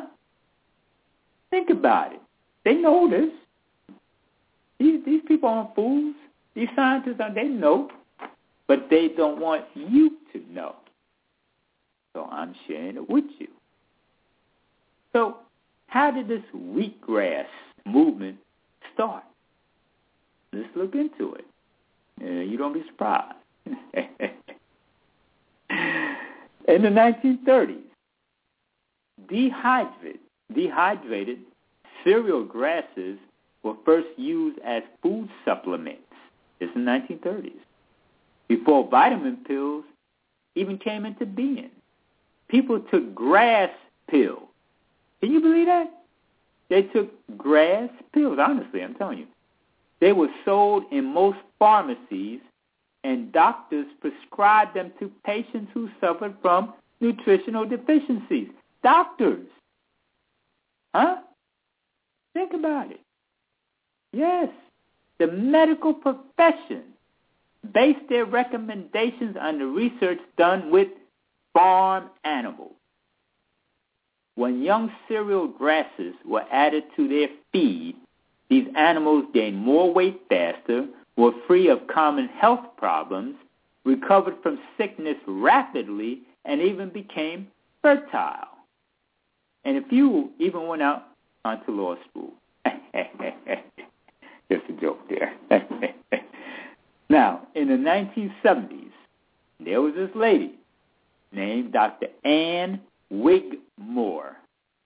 Think about it. They know this. These people aren't fools. These scientists, they know, but they don't want you to know. So I'm sharing it with you. So how did this wheatgrass movement start? Let's look into it. You don't be surprised. In the 1930s, dehydrated cereal grasses were first used as food supplements. This in the 1930s. Before vitamin pills even came into being. People took grass pills. Can you believe that? They took grass pills. Honestly, I'm telling you. They were sold in most pharmacies, and doctors prescribed them to patients who suffered from nutritional deficiencies. Doctors. Huh? Think about it. Yes. The medical profession based their recommendations on the research done with farm animals. When young cereal grasses were added to their feed, these animals gained more weight faster, were free of common health problems, recovered from sickness rapidly, and even became fertile. And a few even went out onto law school. Just a joke there. Now, in the 1970s, there was this lady named Dr. Ann Wigmore,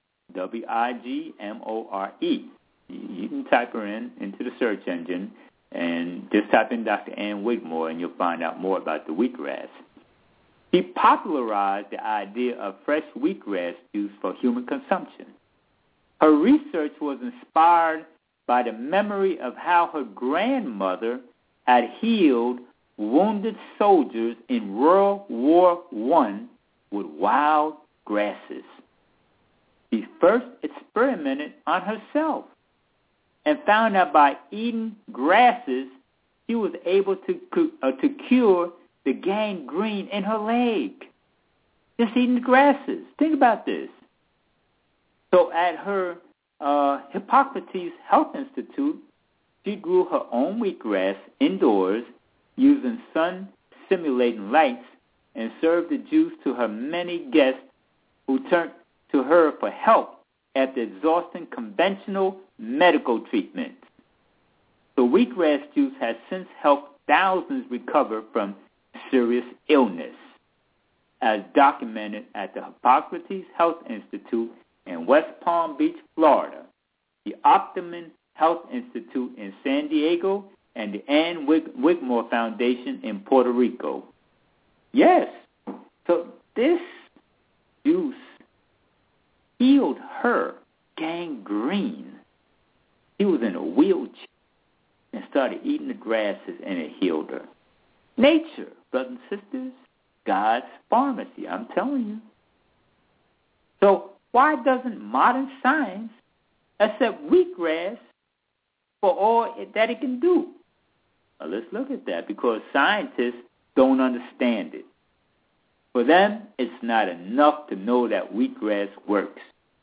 Wigmore. You can type her into the search engine and just type in Dr. Ann Wigmore and you'll find out more about the wheatgrass. She popularized the idea of fresh wheatgrass juice for human consumption. Her research was inspired by the memory of how her grandmother had healed wounded soldiers in World War I with wild grasses. She first experimented on herself and found that by eating grasses, she was able to cure the gangrene in her leg. Just eating the grasses. Think about this. So at her Hippocrates Health Institute, she grew her own wheatgrass indoors using sun-simulating lights and served the juice to her many guests who turned to her for help after exhausting conventional medical treatments. The wheatgrass juice has since helped thousands recover from serious illness. as documented at the Hippocrates Health Institute in West Palm Beach, Florida, the Optimum Health Institute in San Diego, and the Ann Wigmore Foundation in Puerto Rico. Yes, so this juice healed her gangrene. She was in a wheelchair and started eating the grasses, and it healed her. Nature, brothers and sisters, God's pharmacy, I'm telling you. So why doesn't modern science accept wheatgrass for all that it can do? Well, let's look at that, because scientists don't understand it. For them, it's not enough to know that wheatgrass works.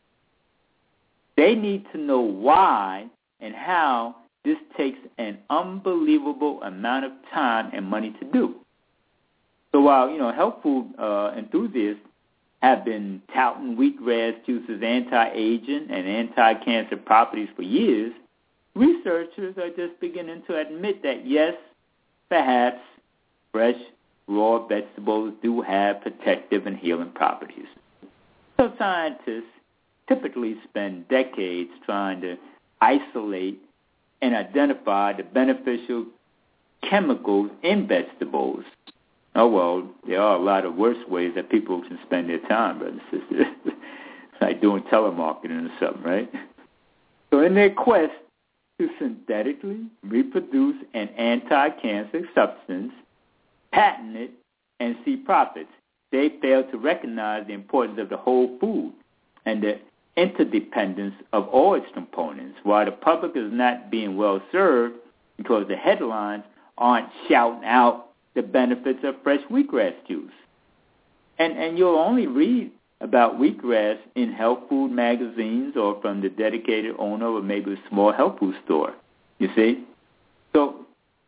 They need to know why and how this takes an unbelievable amount of time and money to do. So while, health food enthusiasts have been touting wheatgrass juice's anti-aging and anti-cancer properties for years, researchers are just beginning to admit that, yes, perhaps fresh, raw vegetables do have protective and healing properties. So scientists typically spend decades trying to isolate and identify the beneficial chemicals in vegetables. Oh, well, there are a lot of worse ways that people can spend their time, brothers and sisters, like doing telemarketing or something, right? So in their quest to synthetically reproduce an anti-cancer substance, patent it, and see profits, they fail to recognize the importance of the whole food and the interdependence of all its components, while the public is not being well served because the headlines aren't shouting out the benefits of fresh wheatgrass juice. And you'll only read about wheatgrass in health food magazines or from the dedicated owner of maybe a small health food store, you see? So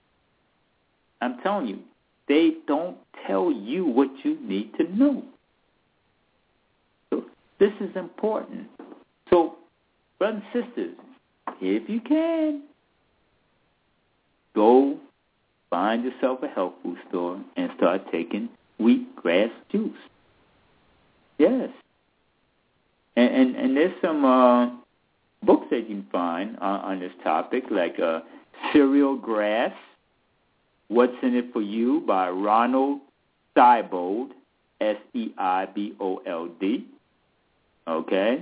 I'm telling you, they don't tell you what you need to know. So this is important. So, brothers and sisters, if you can, go find yourself a health food store and start taking wheatgrass juice. Yes. And there's some books that you can find on this topic, like Cereal Grass, What's in It for You by Ronald Seibold, Seibold. Okay.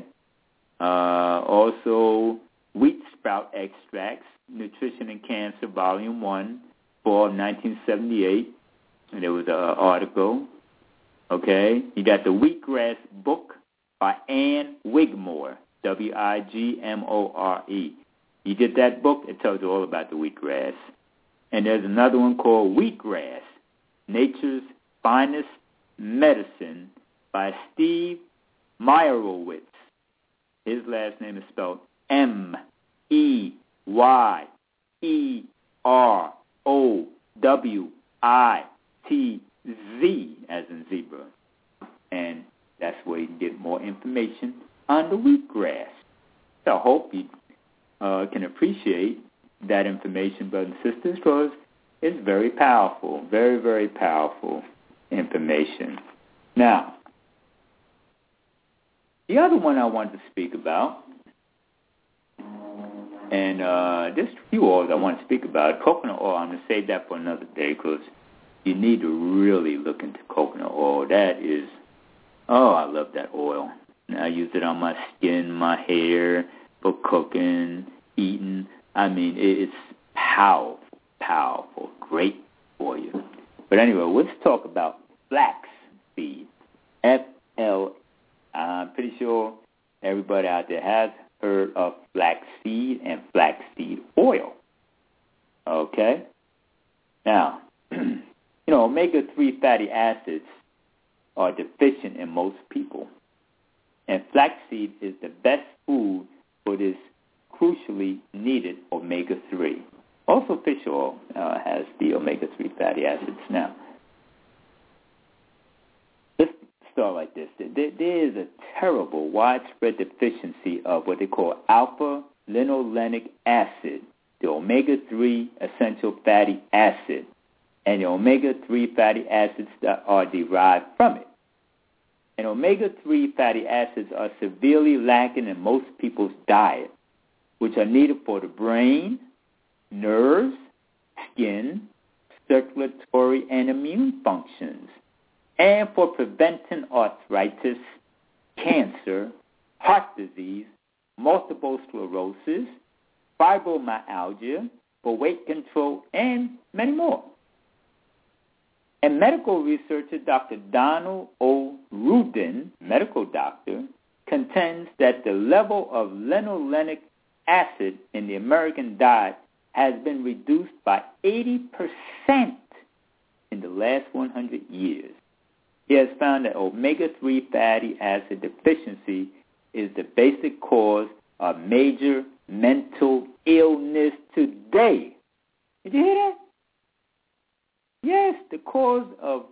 Also, Wheat Sprout Extracts, Nutrition and Cancer, Volume 1, fall 1978. And there was an article. Okay. You got the Wheatgrass book by Ann Wigmore, Wigmore. You get that book, it tells you all about the wheatgrass. And there's another one called Wheatgrass, Nature's Finest Medicine by Steve Meyerowitz. His last name is spelled Meyerowitz, as in zebra. And that's where you can get more information on the wheatgrass. So I hope you can appreciate that information, brothers and sisters, because it's very powerful, very, very powerful information. Now, the other one I want to speak about, and there's a few oils I want to speak about. Coconut oil, I'm going to save that for another day because you need to really look into coconut oil. That is, I love that oil. I use it on my skin, my hair, for cooking, eating. I mean, it's powerful, powerful, great for you. But anyway, let's talk about flaxseed. I'm pretty sure everybody out there has heard of flaxseed and flaxseed oil. Okay? Now, omega-3 fatty acids are deficient in most people. And flaxseed is the best food for this crucially needed omega-3. Also, fish oil has the omega-3 fatty acids. Now, let's start like this. There is a terrible widespread deficiency of what they call alpha-linolenic acid, the omega-3 essential fatty acid, and the omega-3 fatty acids that are derived from it. and omega-3 fatty acids are severely lacking in most people's diet, which are needed for the brain, nerves, skin, circulatory and immune functions, and for preventing arthritis, cancer, heart disease, multiple sclerosis, fibromyalgia, for weight control, and many more. And medical researcher Dr. Donald O. Rudin, medical doctor, contends that the level of linolenic acid in the American diet has been reduced by 80% in the last 100 years. He has found that omega-3 fatty acid deficiency is the basic cause of major mental illness today. Did you hear that? Yes, the cause of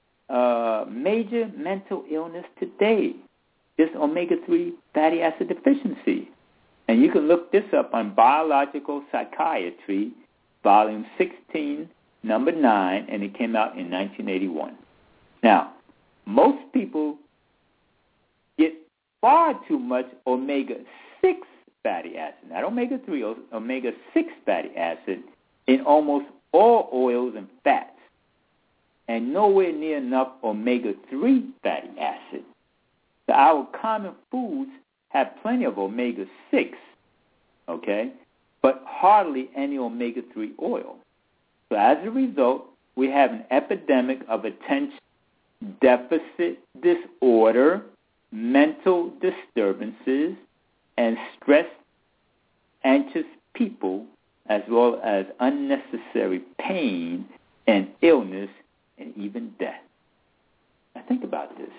major mental illness today is omega-3 fatty acid deficiency. And you can look this up on Biological Psychiatry, Volume 16, Number 9, and it came out in 1981. Now, most people get far too much omega-6 fatty acid, not omega-3, omega-6 fatty acid in almost all oils and fats, and nowhere near enough omega-3 fatty acid. So our common foods have plenty of omega-6, okay, but hardly any omega-3 oil. So as a result, we have an epidemic of attention deficit disorder, mental disturbances, and stressed, anxious people, as well as unnecessary pain and illness and even death. Now think about this.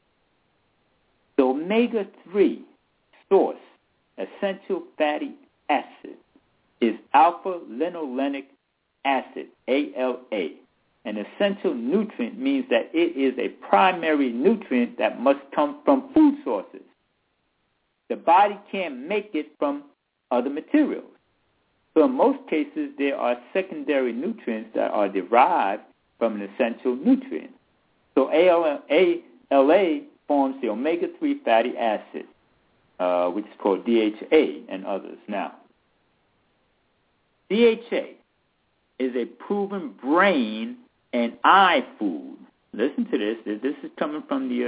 The omega-3 source, essential fatty acid, is alpha-linolenic acid, ALA. An essential nutrient means that it is a primary nutrient that must come from food sources. The body can't make it from other materials. So in most cases, there are secondary nutrients that are derived from an essential nutrient. So ALA forms the omega-3 fatty acid, which is called DHA and others. Now, DHA is a proven brain and eye food. Listen to this. This is coming from the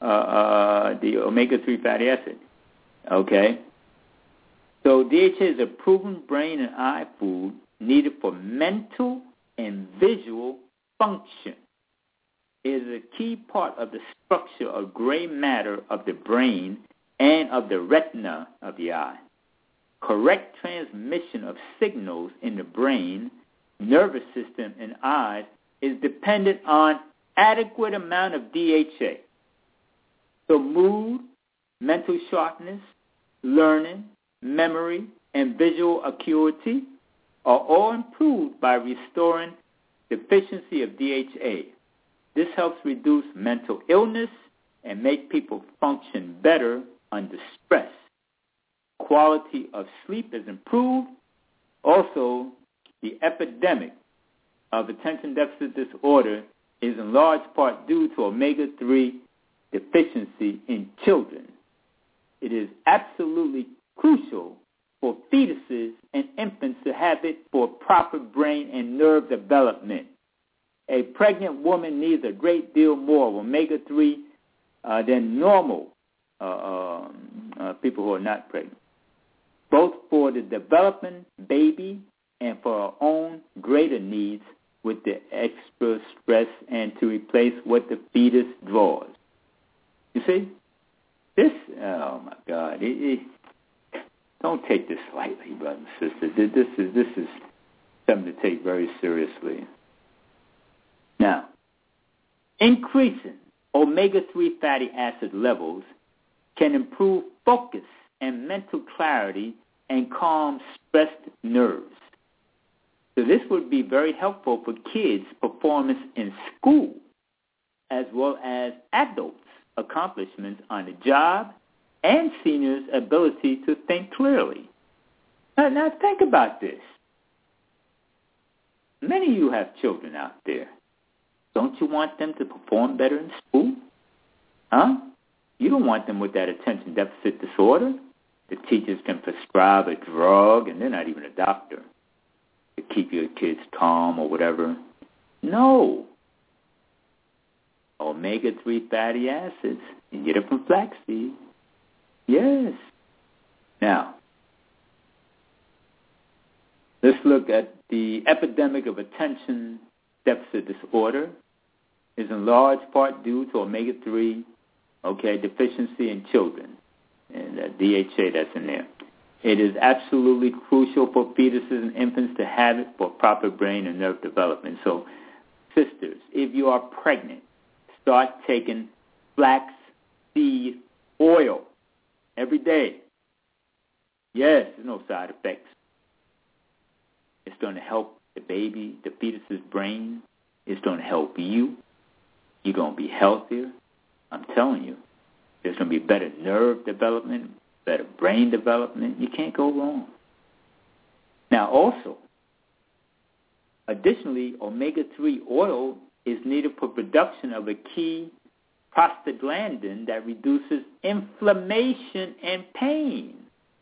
omega-3 fatty acid. Okay? So DHA is a proven brain and eye food needed for mental and visual function. It is a key part of the structure of gray matter of the brain and of the retina of the eye. Correct transmission of signals in the brain, nervous system, and eyes is dependent on adequate amount of DHA. So mood, mental sharpness, learning, memory, and visual acuity are all improved by restoring deficiency of DHA. This helps reduce mental illness and make people function better under stress. Quality of sleep is improved. Also, the epidemic of attention deficit disorder is in large part due to omega-3 deficiency in children. It is absolutely crucial for fetuses and infants to have it for proper brain and nerve development. A pregnant woman needs a great deal more of omega-3 than normal people who are not pregnant, both for the developing baby and for our own greater needs with the extra stress and to replace what the fetus draws. You see? This, oh my God, don't take this lightly, brothers and sisters. This is something to take very seriously. Now, increasing omega-3 fatty acid levels can improve focus and mental clarity and calm stressed nerves. So this would be very helpful for kids' performance in school as well as adults' accomplishments on the job and seniors' ability to think clearly. Now think about this. Many of you have children out there. Don't you want them to perform better in school? Huh? You don't want them with that attention deficit disorder. The teachers can prescribe a drug, and they're not even a doctor, to keep your kids calm or whatever. No. Omega-3 fatty acids. You get it from flaxseed. Yes. Now, let's look at the epidemic of attention deficit disorder. Is in large part due to omega-3, deficiency in children, and that DHA that's in there. It is absolutely crucial for fetuses and infants to have it for proper brain and nerve development. So, sisters, if you are pregnant, start taking flaxseed oil every day. Yes, there's no side effects. It's going to help the baby, the fetus's brain. It's going to help you. You're going to be healthier. I'm telling you. There's going to be better nerve development, better brain development. You can't go wrong. Now, also, additionally, omega-3 oil is needed for production of a key prostaglandin that reduces inflammation and pain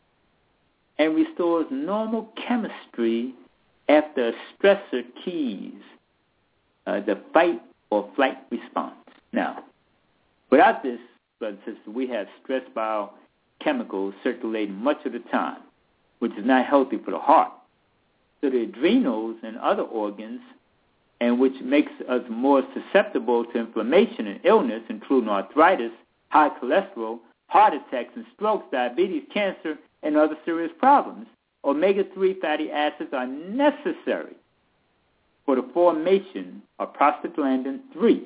and restores normal chemistry after a stressor keys the fight or flight response. Now, without this, brothers and sisters, we have stress biochemicals circulating much of the time, which is not healthy for the heart. So the adrenals and other organs, and which makes us more susceptible to inflammation and illness, including arthritis, high cholesterol, heart attacks and strokes, diabetes, cancer, and other serious problems. Omega-3 fatty acids are necessary for the formation of prostaglandin 3,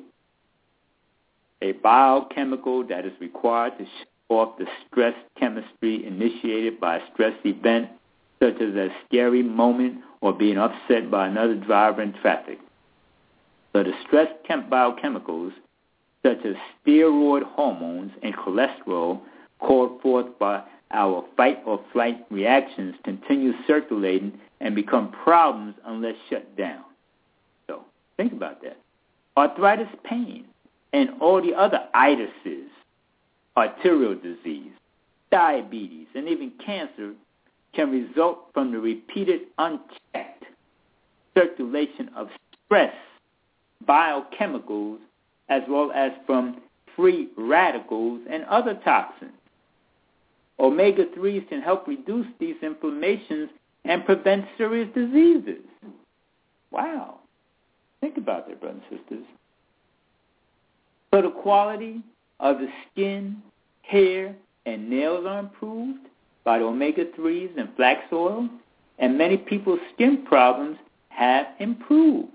a biochemical that is required to shut off the stress chemistry initiated by a stress event, such as a scary moment or being upset by another driver in traffic. So the stress biochemicals, such as steroid hormones and cholesterol, called forth by our fight or flight reactions, continue circulating and become problems unless shut down. So think about that. Arthritis pain and all the other itises, arterial disease, diabetes, and even cancer can result from the repeated unchecked circulation of stress biochemicals as well as from free radicals and other toxins. Omega-3s can help reduce these inflammations and prevent serious diseases. Wow. Think about that, brothers and sisters. So the quality of the skin, hair, and nails are improved by the omega-3s and flax oil, and many people's skin problems have improved.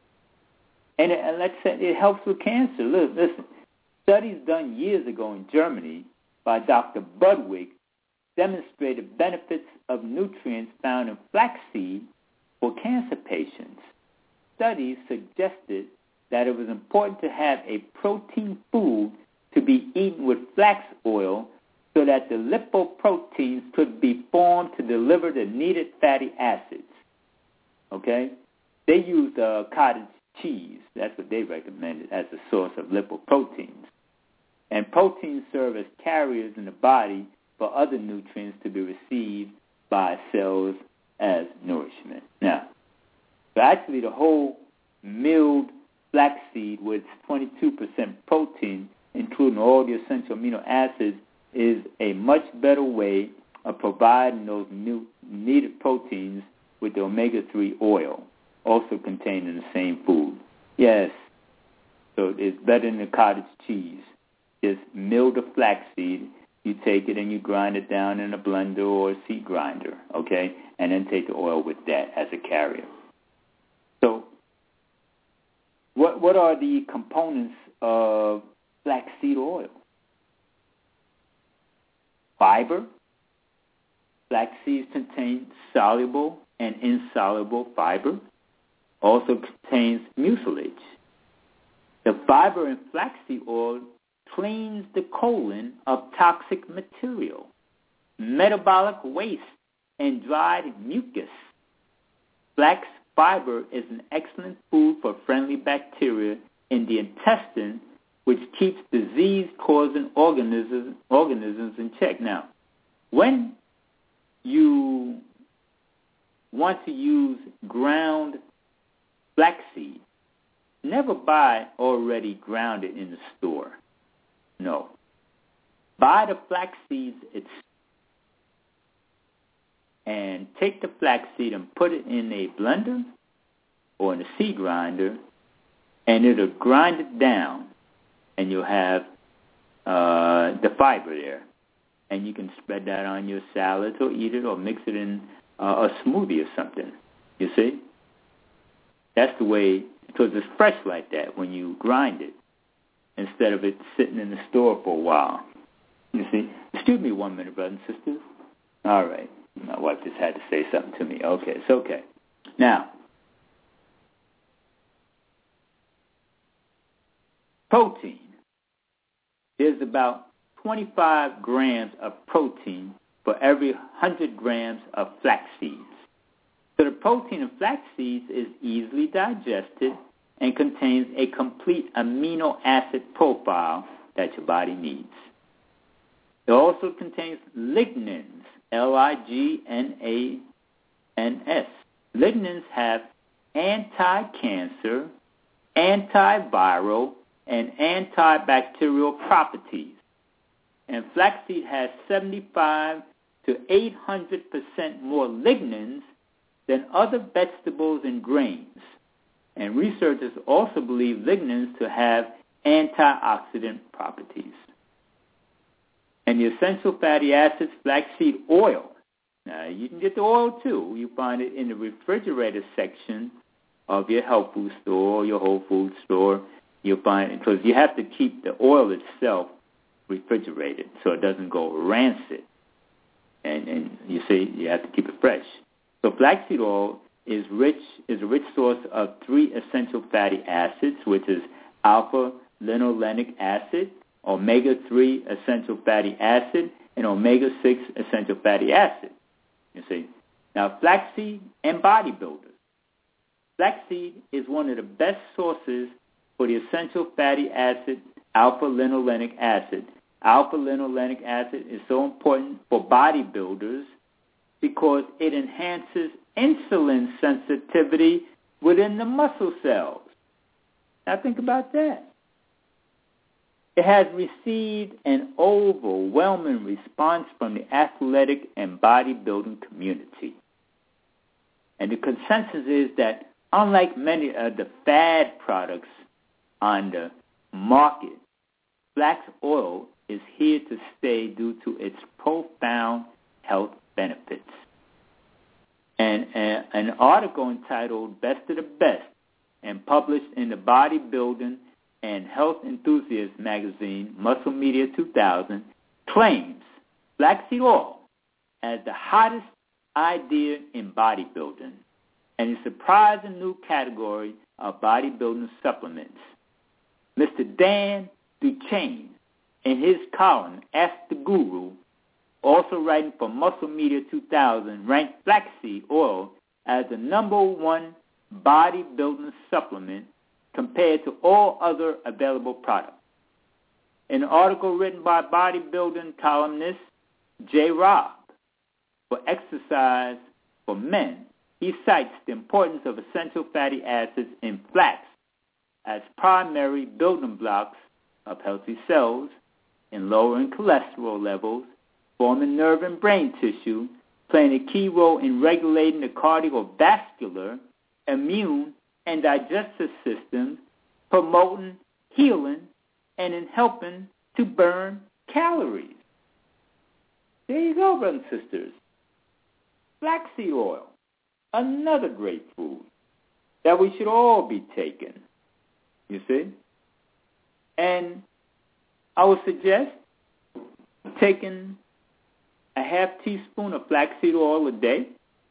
And let's say it helps with cancer. Listen, studies done years ago in Germany by Dr. Budwig demonstrated benefits of nutrients found in flaxseed for cancer patients. Studies suggested that it was important to have a protein food to be eaten with flax oil so that the lipoproteins could be formed to deliver the needed fatty acids. Okay? They used cottage cheese. That's what they recommended as a source of lipoproteins. And proteins serve as carriers in the body for other nutrients to be received by cells as nourishment. Now, so actually the whole milled flaxseed with 22% protein, including all the essential amino acids, is a much better way of providing those needed proteins with the omega-3 oil, also contained in the same food. Yes, so it's better than the cottage cheese. Just mill the flaxseed, you take it and you grind it down in a blender or a seed grinder, okay, and then take the oil with that as a carrier. So what are the components of flaxseed oil? Fiber. Flax seeds contain soluble and insoluble fiber. Also contains mucilage. The fiber in flaxseed oil cleans the colon of toxic material, metabolic waste, and dried mucus. Flax fiber is an excellent food for friendly bacteria in the intestine, which keeps disease-causing organisms in check. Now, when you want to use ground flaxseed, never buy already grounded in the store. No. Buy the flax seeds and take the flaxseed and put it in a blender or in a seed grinder, and it'll grind it down, and you'll have the fiber there. And you can spread that on your salad or eat it or mix it in a smoothie or something. You see? That's the way, because it's fresh like that when you grind it, instead of it sitting in the store for a while. You see? Excuse me 1 minute, brothers and sisters. All right. My wife just had to say something to me. Okay, it's okay. Now, protein. There's about 25 grams of protein for every 100 grams of flax seeds. So the protein in flax seeds is easily digested and contains a complete amino acid profile that your body needs. It also contains lignans, Lignans. Lignans have anti-cancer, antiviral, and antibacterial properties. And flaxseed has 75 to 800% more lignans than other vegetables and grains. And researchers also believe lignans to have antioxidant properties. And the essential fatty acids, flaxseed oil. Now, you can get the oil, too. You find it in the refrigerator section of your health food store or your Whole Foods store. You'll find it, because you have to keep the oil itself refrigerated so it doesn't go rancid. And you see, you have to keep it fresh. So flaxseed oil is a rich source of 3 essential fatty acids, which is alpha-linolenic acid, omega-3 essential fatty acid, and omega-6 essential fatty acid. You see. Now, flaxseed and bodybuilders. Flaxseed is one of the best sources for the essential fatty acid, alpha-linolenic acid. Alpha-linolenic acid is so important for bodybuilders because it enhances insulin sensitivity within the muscle cells. Now think about that. It has received an overwhelming response from the athletic and bodybuilding community. And the consensus is that unlike many of the fad products on the market, flax oil is here to stay due to its profound health benefits. And an article entitled Best of the Best and published in the Bodybuilding and Health Enthusiast magazine, Muscle Media 2000, claims flaxseed oil as the hottest idea in bodybuilding and a surprising new category of bodybuilding supplements. Mr. Dan Duchaine, in his column, Ask the Guru, also writing for Muscle Media 2000, ranked flaxseed oil as the #1 bodybuilding supplement compared to all other available products. In an article written by bodybuilding columnist J. Robb for Exercise for Men, he cites the importance of essential fatty acids in flax as primary building blocks of healthy cells in lowering cholesterol levels, forming nerve and brain tissue, playing a key role in regulating the cardiovascular, immune, and digestive systems, promoting healing, and in helping to burn calories. There you go, brothers and sisters. Flaxseed oil, another great food that we should all be taking, you see. And I would suggest taking a half teaspoon of flaxseed oil a day,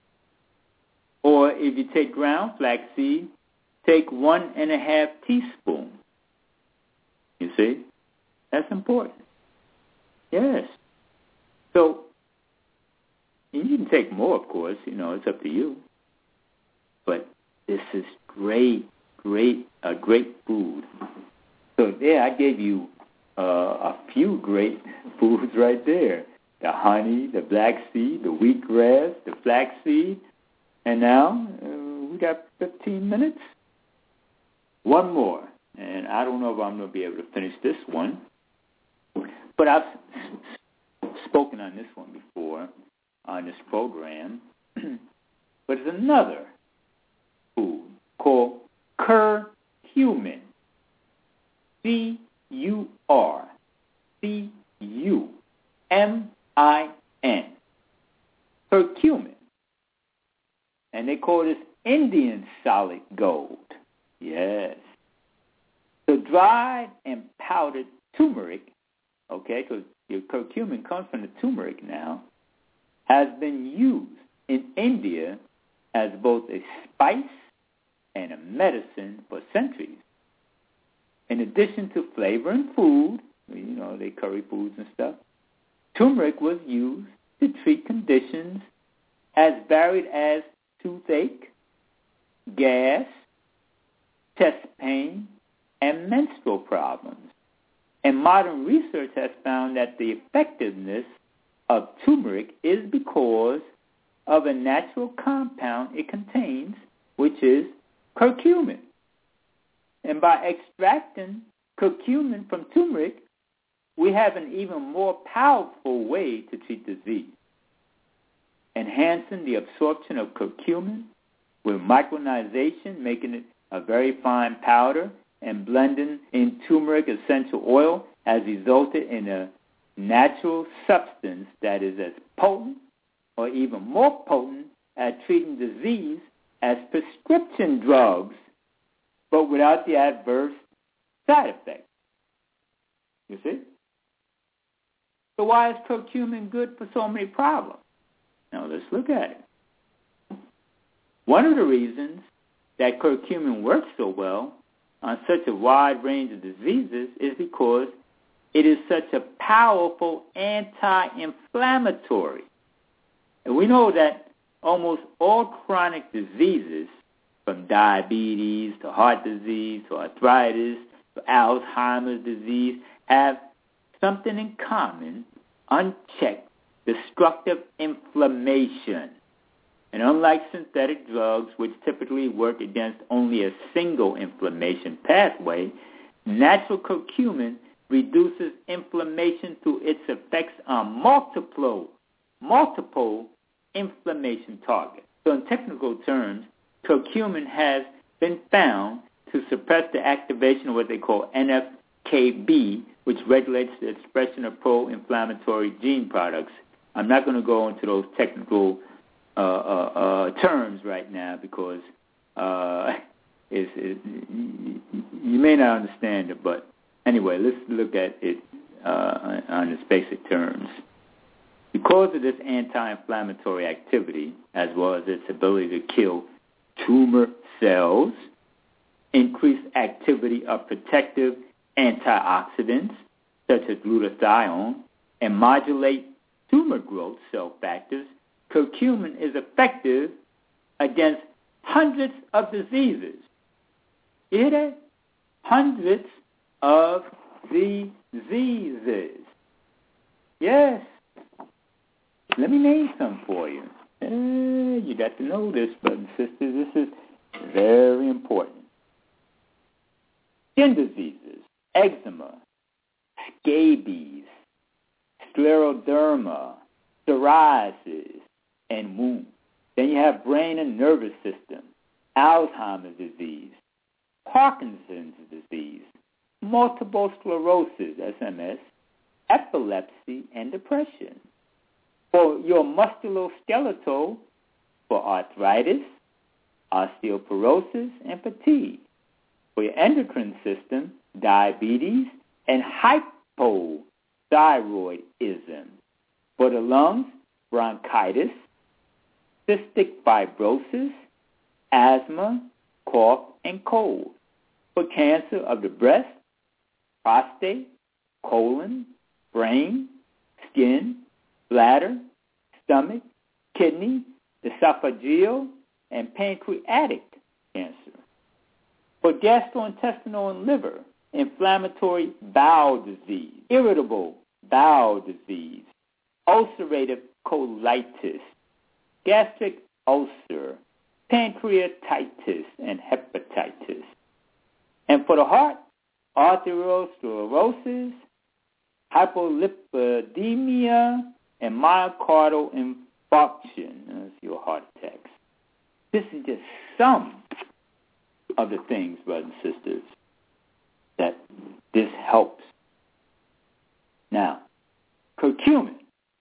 or if you take ground flaxseed, take 1.5 teaspoons. You see? That's important. Yes. So, and you can take more, of course. It's up to you. But this is a great food So there, I gave you a few great foods right there. The honey, the black seed, the wheatgrass, the flaxseed. And now we got 15 minutes. One more. And I don't know if I'm going to be able to finish this one. But I've spoken on this one before on this program. But it's another food called curcumin. C-U-R-C-U-M-I-N. Curcumin. And they call this Indian solid gold. Yes. So dried and powdered turmeric, okay, because your curcumin comes from the turmeric now, has been used in India as both a spice and a medicine for centuries. In addition to flavoring food, you know, they curry foods and stuff, turmeric was used to treat conditions as varied as toothache, gas, chest pain, and menstrual problems. And modern research has found that the effectiveness of turmeric is because of a natural compound it contains, which is curcumin. And by extracting curcumin from turmeric, we have an even more powerful way to treat disease. Enhancing the absorption of curcumin with micronization, making it a very fine powder, and blending in turmeric essential oil has resulted in a natural substance that is as potent or even more potent at treating disease as prescription drugs, but without the adverse side effects. You see? So why is curcumin good for so many problems? Now let's look at it. One of the reasons that curcumin works so well on such a wide range of diseases is because it is such a powerful anti-inflammatory. And we know that almost all chronic diseases, from diabetes to heart disease to arthritis to Alzheimer's disease, have something in common: unchecked, destructive inflammation. And unlike synthetic drugs, which typically work against only a single inflammation pathway, natural curcumin reduces inflammation through its effects on multiple inflammation targets. So in technical terms, curcumin has been found to suppress the activation of what they call NF-κB, which regulates the expression of pro-inflammatory gene products. I'm not going to go into those technical terms right now because you may not understand it, but anyway, let's look at it on its basic terms. Because of this anti-inflammatory activity, as well as its ability to kill tumor cells, increase activity of protective antioxidants such as glutathione, and modulate tumor growth cell factors, curcumin is effective against hundreds of diseases. You hear that? Hundreds of diseases. Yes. Let me name some for you. You got to know this, brothers and sisters. This is very important. Skin diseases, eczema, scabies, scleroderma, psoriasis, and wounds. Then you have brain and nervous system, Alzheimer's disease, Parkinson's disease, multiple sclerosis, SMS, epilepsy, and depression. For your musculoskeletal, for arthritis, osteoporosis, and fatigue. For your endocrine system, diabetes, and hypothyroidism. For the lungs, bronchitis, cystic fibrosis, asthma, cough, and cold. For cancer of the breast, prostate, colon, brain, skin, bladder, stomach, kidney, esophageal, and pancreatic cancer. For gastrointestinal and liver, inflammatory bowel disease, irritable bowel disease, ulcerative colitis, gastric ulcer, pancreatitis, and hepatitis. And for the heart, arteriosclerosis, hypolipidemia, and myocardial infarction. That's your heart attacks. This is just some of the things, brothers and sisters, that this helps. Now, curcumin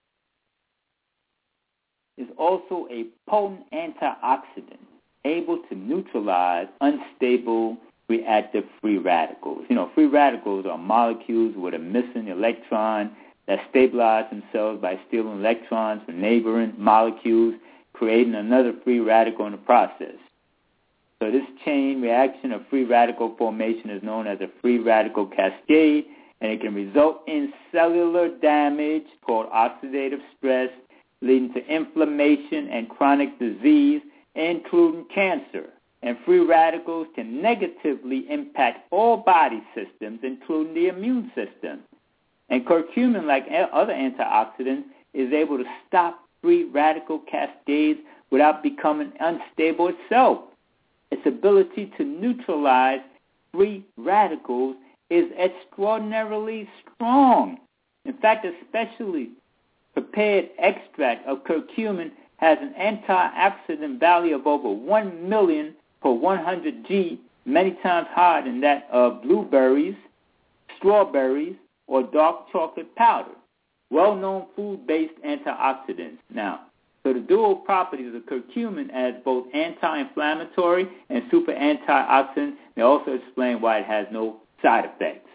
is also a potent antioxidant able to neutralize unstable reactive free radicals. You know, free radicals are molecules with a missing electron that stabilize themselves by stealing electrons from neighboring molecules, creating another free radical in the process. So this chain reaction of free radical formation is known as a free radical cascade, and it can result in cellular damage called oxidative stress, leading to inflammation and chronic disease, including cancer. And free radicals can negatively impact all body systems, including the immune system. And curcumin, like other antioxidants, is able to stop free radical cascades without becoming unstable itself. Its ability to neutralize free radicals is extraordinarily strong. In fact, a specially prepared extract of curcumin has an antioxidant value of over 1 million per 100 G, many times higher than that of blueberries, strawberries, or dark chocolate powder, well-known food-based antioxidants. Now, so the dual properties of curcumin as both anti-inflammatory and super antioxidant may also explain why it has no side effects.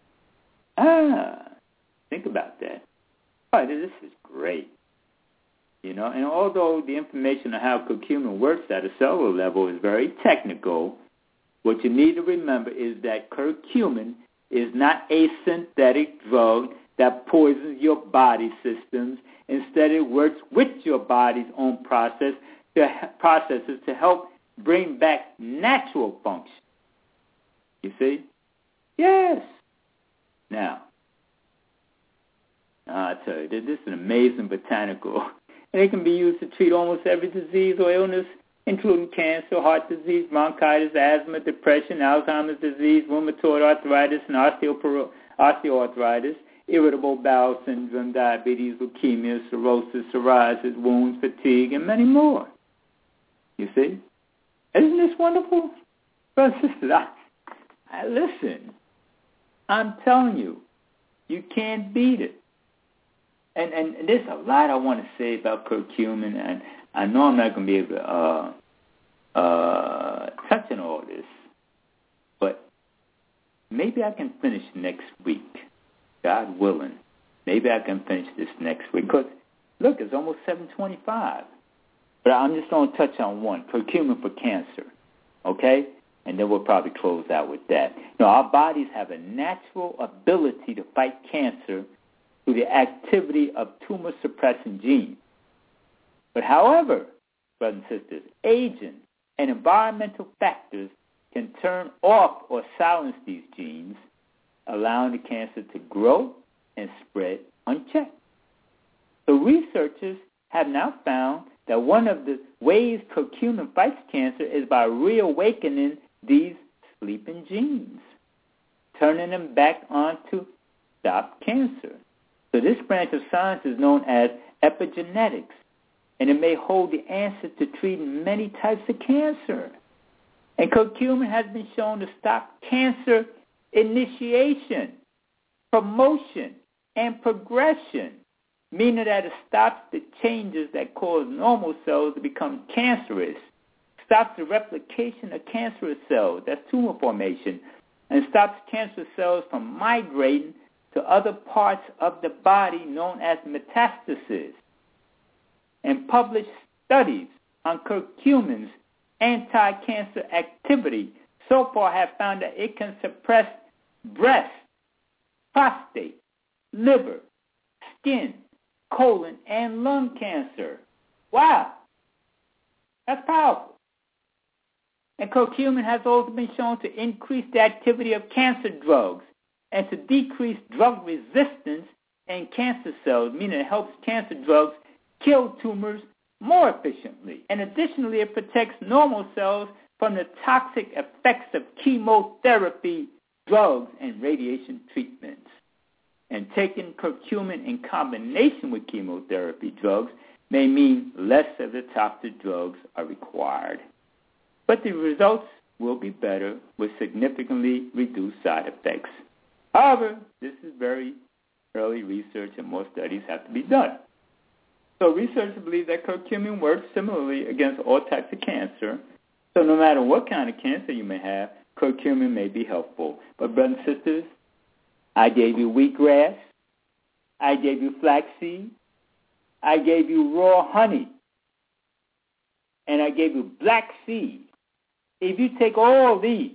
Think about that. Oh, this is great. You know, and although the information on how curcumin works at a cellular level is very technical, what you need to remember is that curcumin is not a synthetic drug that poisons your body systems. Instead, it works with your body's own processes to help bring back natural function. You see? Yes. Now, I tell you, this is an amazing botanical, and it can be used to treat almost every disease or illness, including cancer, heart disease, bronchitis, asthma, depression, Alzheimer's disease, rheumatoid arthritis, and osteoarthritis, irritable bowel syndrome, diabetes, leukemia, cirrhosis, psoriasis, wounds, fatigue, and many more. You see? Isn't this wonderful? Brothers and sisters, listen, I'm telling you, you can't beat it. And there's a lot I want to say about curcumin, and I know I'm not going to be able to touch on all this, but maybe I can finish next week, God willing. Maybe I can finish this next week, because, look, it's almost 7:25. But I'm just going to touch on one, curcumin for cancer, okay? And then we'll probably close out with that. You know, our bodies have a natural ability to fight cancer through the activity of tumor-suppressing genes. But however, brothers and sisters, aging and environmental factors can turn off or silence these genes, allowing the cancer to grow and spread unchecked. So researchers have now found that one of the ways curcumin fights cancer is by reawakening these sleeping genes, turning them back on to stop cancer. So this branch of science is known as epigenetics, and it may hold the answer to treating many types of cancer. And curcumin has been shown to stop cancer initiation, promotion, and progression, meaning that it stops the changes that cause normal cells to become cancerous, stops the replication of cancerous cells, that's tumor formation, and stops cancer cells from migrating to other parts of the body known as metastasis. And published studies on curcumin's anti-cancer activity so far have found that it can suppress breast, prostate, liver, skin, colon, and lung cancer. Wow. That's powerful. And curcumin has also been shown to increase the activity of cancer drugs and to decrease drug resistance in cancer cells, meaning it helps cancer drugs kill tumors more efficiently. And additionally, it protects normal cells from the toxic effects of chemotherapy, drugs, and radiation treatments. And taking curcumin in combination with chemotherapy drugs may mean less of the toxic drugs are required. But the results will be better with significantly reduced side effects. However, this is very early research and more studies have to be done. So researchers believe that curcumin works similarly against all types of cancer. So no matter what kind of cancer you may have, curcumin may be helpful. But brothers and sisters, I gave you wheatgrass, I gave you flaxseed, I gave you raw honey, and I gave you black seed. If you take all these,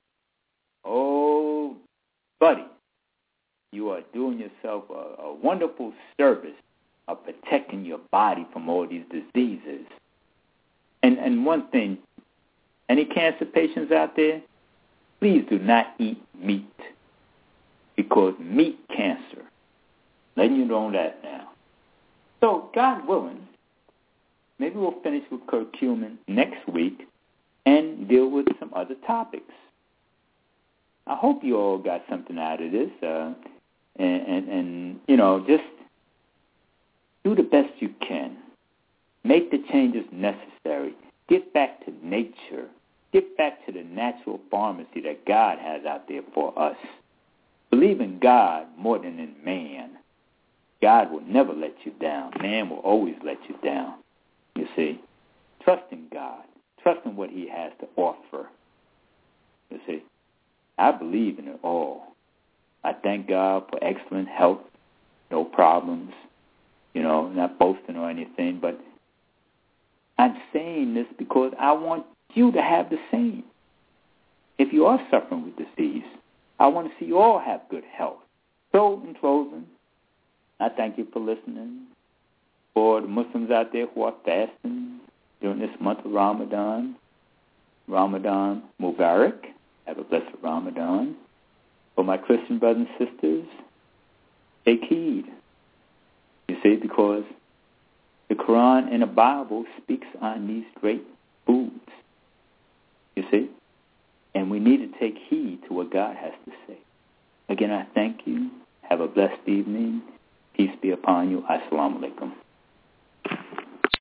oh, buddy, you are doing yourself a wonderful service of protecting your body from all these diseases. And one thing, any cancer patients out there, please do not eat meat, because meat cancer. Letting you know that now. So, God willing, maybe we'll finish with curcumin next week and deal with some other topics. I hope you all got something out of this, and you know, just do the best you can. Make the changes necessary. Get back to nature. Get back to the natural pharmacy that God has out there for us. Believe in God more than in man. God will never let you down. Man will always let you down. You see, trust in God. Trust in what he has to offer. You see, I believe in it all. I thank God for excellent health, no problems, you know, not boasting or anything, but I'm saying this because I want you to have the same. If you are suffering with disease, I want to see you all have good health. So, in closing, I thank you for listening. For the Muslims out there who are fasting during this month of Ramadan, Ramadan Mubarak. Have a blessed Ramadan. For my Christian brothers and sisters, take heed. You see, because the Quran and the Bible speaks on these great foods. You see? And we need to take heed to what God has to say. Again, I thank you. Have a blessed evening. Peace be upon you. Assalamu alaikum.